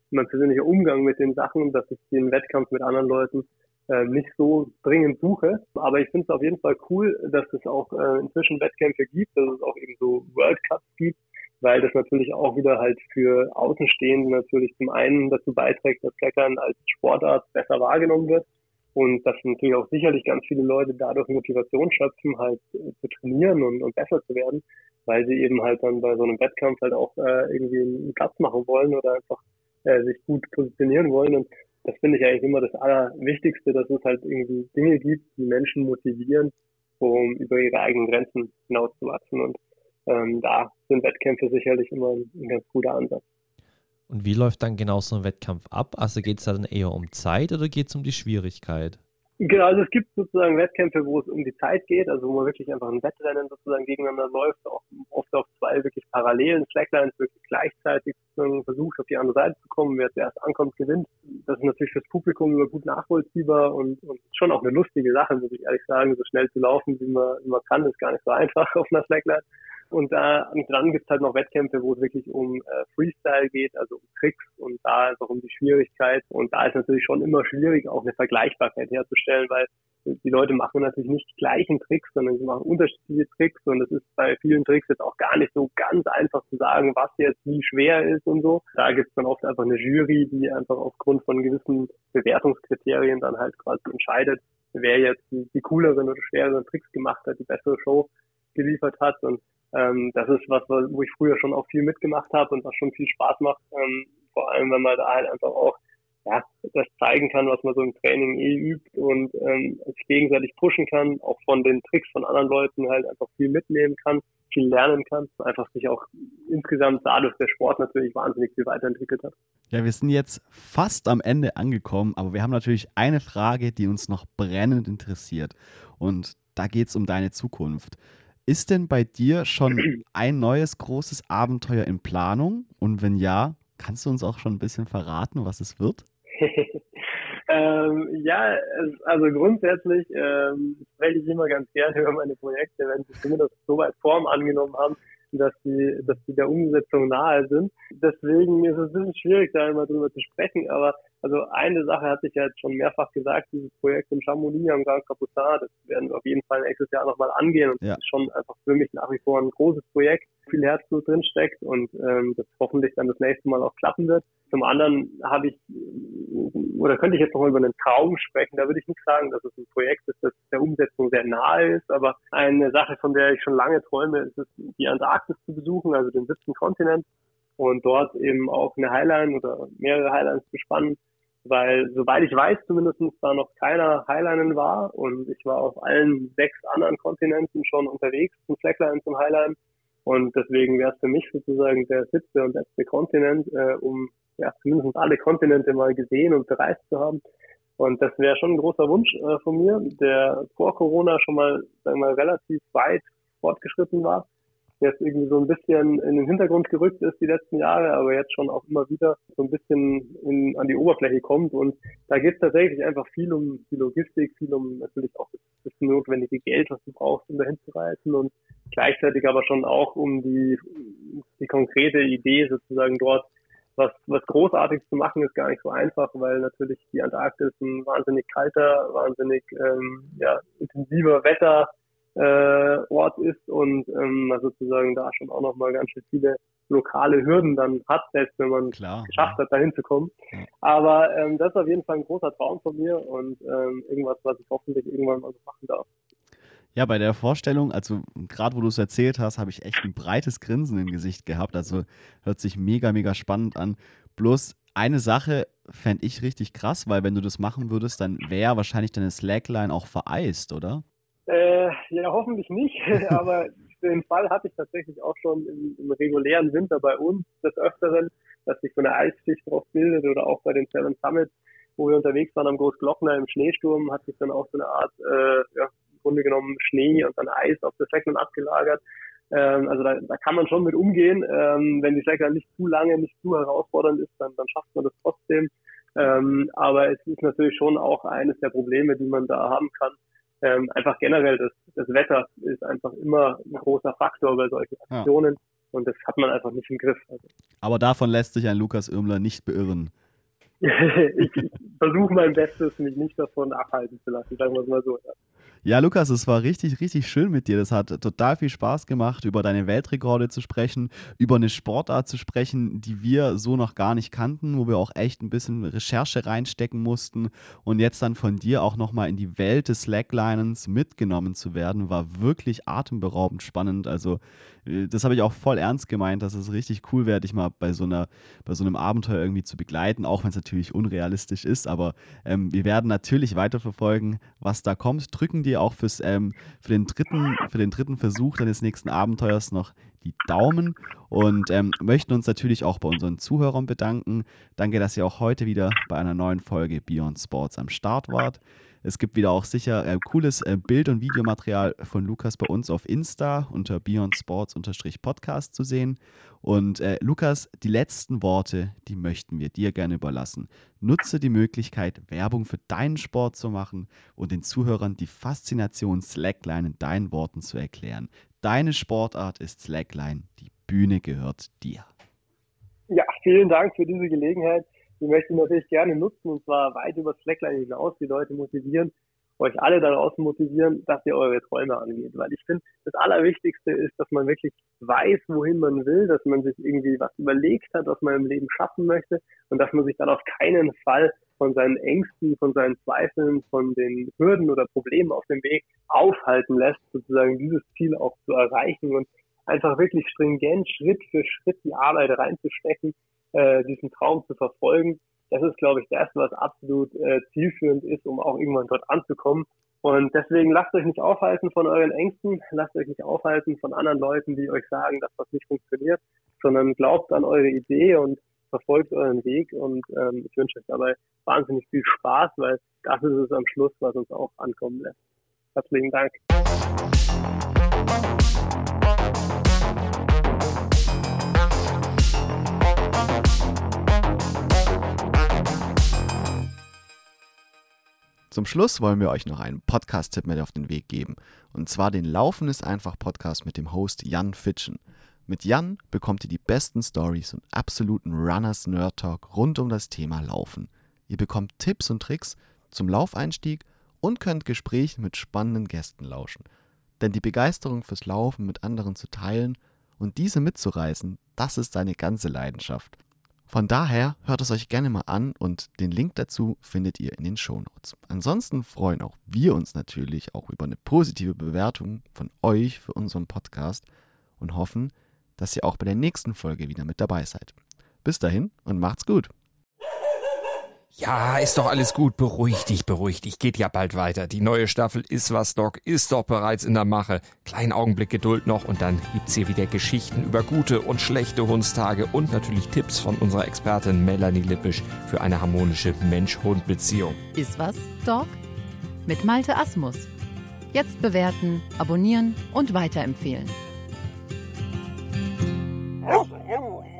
mein persönlicher Umgang mit den Sachen, dass ich den Wettkampf mit anderen Leuten äh, nicht so dringend suche. Aber ich finde es auf jeden Fall cool, dass es auch äh, inzwischen Wettkämpfe gibt, dass es auch eben so World Cups gibt, weil das natürlich auch wieder halt für Außenstehende natürlich zum einen dazu beiträgt, dass Klettern als Sportart besser wahrgenommen wird und dass natürlich auch sicherlich ganz viele Leute dadurch Motivation schöpfen, halt äh, zu trainieren und, und besser zu werden, weil sie eben halt dann bei so einem Wettkampf halt auch äh, irgendwie einen Platz machen wollen oder einfach äh, sich gut positionieren wollen. Und das finde ich eigentlich immer das Allerwichtigste, dass es halt irgendwie Dinge gibt, die Menschen motivieren, um über ihre eigenen Grenzen hinauszuwachsen. Und ähm, da sind Wettkämpfe sicherlich immer ein, ein ganz guter Ansatz. Und wie läuft dann genau so ein Wettkampf ab? Also geht es dann eher um Zeit oder geht es um die Schwierigkeit? Genau, also es gibt sozusagen Wettkämpfe, wo es um die Zeit geht, also wo man wirklich einfach ein Wettrennen sozusagen gegeneinander läuft, auch oft auf zwei wirklich parallelen Slacklines, wirklich gleichzeitig sozusagen versucht, auf die andere Seite zu kommen. Wer zuerst ankommt, gewinnt. Das ist natürlich fürs Publikum immer gut nachvollziehbar und, und schon auch eine lustige Sache, muss ich ehrlich sagen. So schnell zu laufen, wie man, wie man kann, ist gar nicht so einfach auf einer Slackline. Und da, und dann gibt es halt noch Wettkämpfe, wo es wirklich um äh, Freestyle geht, also um Tricks und da ist auch um die Schwierigkeit. Und da ist natürlich schon immer schwierig, auch eine Vergleichbarkeit herzustellen, weil die Leute machen natürlich nicht die gleichen Tricks, sondern sie machen unterschiedliche Tricks und es ist bei vielen Tricks jetzt auch gar nicht so ganz einfach zu sagen, was jetzt wie schwer ist und so. Da gibt es dann oft einfach eine Jury, die einfach aufgrund von gewissen Bewertungskriterien dann halt quasi entscheidet, wer jetzt die, die cooleren oder schwereren Tricks gemacht hat, die bessere Show geliefert hat. Und Ähm, das ist was, wo ich früher schon auch viel mitgemacht habe und was schon viel Spaß macht, ähm, vor allem wenn man da halt einfach auch ja, das zeigen kann, was man so im Training eh übt und ähm, sich gegenseitig pushen kann, auch von den Tricks von anderen Leuten halt einfach viel mitnehmen kann, viel lernen kann, einfach sich auch insgesamt dadurch der Sport natürlich wahnsinnig viel weiterentwickelt hat. Ja, wir sind jetzt fast am Ende angekommen, aber wir haben natürlich eine Frage, die uns noch brennend interessiert und da geht es um deine Zukunft. Ist denn bei dir schon ein neues großes Abenteuer in Planung? Und wenn ja, kannst du uns auch schon ein bisschen verraten, was es wird? ähm, ja, es, also grundsätzlich ähm, spreche ich immer ganz gerne über meine Projekte, wenn sie zumindest so weit Form angenommen haben, dass die, dass die der Umsetzung nahe sind. Deswegen ist es ein bisschen schwierig, da immer drüber zu sprechen, aber also eine Sache hatte ich ja jetzt schon mehrfach gesagt, dieses Projekt in Chamonix am Grand Capucin, das werden wir auf jeden Fall nächstes Jahr nochmal angehen und ja. Das ist schon einfach für mich nach wie vor ein großes Projekt, viel Herzblut drin steckt und ähm, das hoffentlich dann das nächste Mal auch klappen wird. Zum anderen habe ich, oder könnte ich jetzt noch mal über einen Traum sprechen, da würde ich nicht sagen, dass es ein Projekt ist, das der Umsetzung sehr nahe ist, aber eine Sache, von der ich schon lange träume, ist es, die Antarktis zu besuchen, also den siebten Kontinent und dort eben auch eine Highline oder mehrere Highlines zu spannen, weil soweit ich weiß, zumindest da noch keiner Highlinen war und ich war auf allen sechs anderen Kontinenten schon unterwegs zum Slackline, zum Highline und deswegen wäre es für mich sozusagen der siebte und letzte Kontinent, äh, um ja zumindest alle Kontinente mal gesehen und bereist zu haben und das wäre schon ein großer Wunsch äh, von mir, der vor Corona schon mal, sagen wir mal, relativ weit fortgeschritten war. Jetzt irgendwie so ein bisschen in den Hintergrund gerückt ist die letzten Jahre, aber jetzt schon auch immer wieder so ein bisschen in, an die Oberfläche kommt. Und da geht es tatsächlich einfach viel um die Logistik, viel um natürlich auch das, das notwendige Geld, was du brauchst, um dahin zu reisen und gleichzeitig aber schon auch um die, die konkrete Idee sozusagen dort was, was Großartiges zu machen, ist gar nicht so einfach, weil natürlich die Antarktis ein wahnsinnig kalter, wahnsinnig ähm, ja, intensiver Wetter Äh, Ort ist und ähm, sozusagen da schon auch nochmal ganz schön viele lokale Hürden dann hat, selbst wenn man es geschafft hat, dahin zu kommen. Ja. Aber ähm, das ist auf jeden Fall ein großer Traum von mir und ähm, irgendwas, was ich hoffentlich irgendwann mal so machen darf. Ja, bei der Vorstellung, also gerade wo du es erzählt hast, habe ich echt ein breites Grinsen im Gesicht gehabt. Also hört sich mega, mega spannend an. Bloß eine Sache fände ich richtig krass, weil wenn du das machen würdest, dann wäre wahrscheinlich deine Slackline auch vereist, oder? Äh, ja, hoffentlich nicht, aber den Fall hatte ich tatsächlich auch schon im, im regulären Winter bei uns des Öfteren, dass sich so eine Eisschicht drauf bildet oder auch bei den Seven Summits, wo wir unterwegs waren am Großglockner im Schneesturm, hat sich dann auch so eine Art, äh, ja, im Grunde genommen Schnee und dann Eis auf der Slackline abgelagert. Ähm, also da, da kann man schon mit umgehen. Ähm, wenn die Slackline nicht zu lange, nicht zu herausfordernd ist, dann, dann schafft man das trotzdem. Ähm, aber es ist natürlich schon auch eines der Probleme, die man da haben kann. Ähm, einfach generell, das, das Wetter ist einfach immer ein großer Faktor bei solchen Aktionen. Ja. Und das hat man einfach nicht im Griff. Also. Aber davon lässt sich ein Lukas Irmler nicht beirren. ich ich versuche mein Bestes, mich nicht davon abhalten zu lassen, sagen wir es mal so. Ja. Ja, Lukas, es war richtig, richtig schön mit dir. Das hat total viel Spaß gemacht, über deine Weltrekorde zu sprechen, über eine Sportart zu sprechen, die wir so noch gar nicht kannten, wo wir auch echt ein bisschen Recherche reinstecken mussten. Und jetzt dann von dir auch nochmal in die Welt des Slacklinens mitgenommen zu werden, war wirklich atemberaubend spannend. Also das habe ich auch voll ernst gemeint, dass es richtig cool wäre, dich mal bei so einer, bei so einem Abenteuer irgendwie zu begleiten, auch wenn es natürlich unrealistisch ist. Aber ähm, wir werden natürlich weiterverfolgen, was da kommt. Drücken dir auch fürs, ähm, für, den dritten, für den dritten Versuch deines nächsten Abenteuers noch die Daumen und ähm, möchten uns natürlich auch bei unseren Zuhörern bedanken. Danke, dass ihr auch heute wieder bei einer neuen Folge Beyond Sports am Start wart. Es gibt wieder auch sicher äh, cooles äh, Bild- und Videomaterial von Lukas bei uns auf Insta unter Beyond Sports-Podcast zu sehen. Und äh, Lukas, die letzten Worte, die möchten wir dir gerne überlassen. Nutze die Möglichkeit, Werbung für deinen Sport zu machen und den Zuhörern die Faszination Slackline in deinen Worten zu erklären. Deine Sportart ist Slackline, die Bühne gehört dir. Ja, vielen Dank für diese Gelegenheit. Die möchte ich natürlich gerne nutzen und zwar weit über Slackline hinaus, die Leute motivieren, euch alle da draußen motivieren, dass ihr eure Träume angeht. Weil ich finde, das Allerwichtigste ist, dass man wirklich weiß, wohin man will, dass man sich irgendwie was überlegt hat, was man im Leben schaffen möchte und dass man sich dann auf keinen Fall von seinen Ängsten, von seinen Zweifeln, von den Hürden oder Problemen auf dem Weg aufhalten lässt, sozusagen dieses Ziel auch zu erreichen und einfach wirklich stringent Schritt für Schritt die Arbeit reinzustecken, diesen Traum zu verfolgen. Das ist, glaube ich, das, was absolut äh, zielführend ist, um auch irgendwann dort anzukommen. Und deswegen lasst euch nicht aufhalten von euren Ängsten, lasst euch nicht aufhalten von anderen Leuten, die euch sagen, dass das nicht funktioniert, sondern glaubt an eure Idee und verfolgt euren Weg. Und ähm, ich wünsche euch dabei wahnsinnig viel Spaß, weil das ist es am Schluss, was uns auch ankommen lässt. Herzlichen Dank. Zum Schluss wollen wir euch noch einen Podcast-Tipp mit auf den Weg geben. Und zwar den Laufen ist einfach Podcast mit dem Host Jan Fitschen. Mit Jan bekommt ihr die besten Stories und absoluten Runners-Nerd-Talk rund um das Thema Laufen. Ihr bekommt Tipps und Tricks zum Laufeinstieg und könnt Gesprächen mit spannenden Gästen lauschen. Denn die Begeisterung fürs Laufen mit anderen zu teilen und diese mitzureißen, das ist seine ganze Leidenschaft. Von daher hört es euch gerne mal an und den Link dazu findet ihr in den Shownotes. Ansonsten freuen auch wir uns natürlich auch über eine positive Bewertung von euch für unseren Podcast und hoffen, dass ihr auch bei der nächsten Folge wieder mit dabei seid. Bis dahin und macht's gut. Ja, ist doch alles gut. Beruhig dich, beruhig dich. Geht ja bald weiter. Die neue Staffel Ist was, Doc ist doch bereits in der Mache. Kleinen Augenblick Geduld noch und dann gibt's hier wieder Geschichten über gute und schlechte Hundstage und natürlich Tipps von unserer Expertin Melanie Lippisch für eine harmonische Mensch-Hund-Beziehung. Ist was, Doc? Mit Malte Asmus. Jetzt bewerten, abonnieren und weiterempfehlen.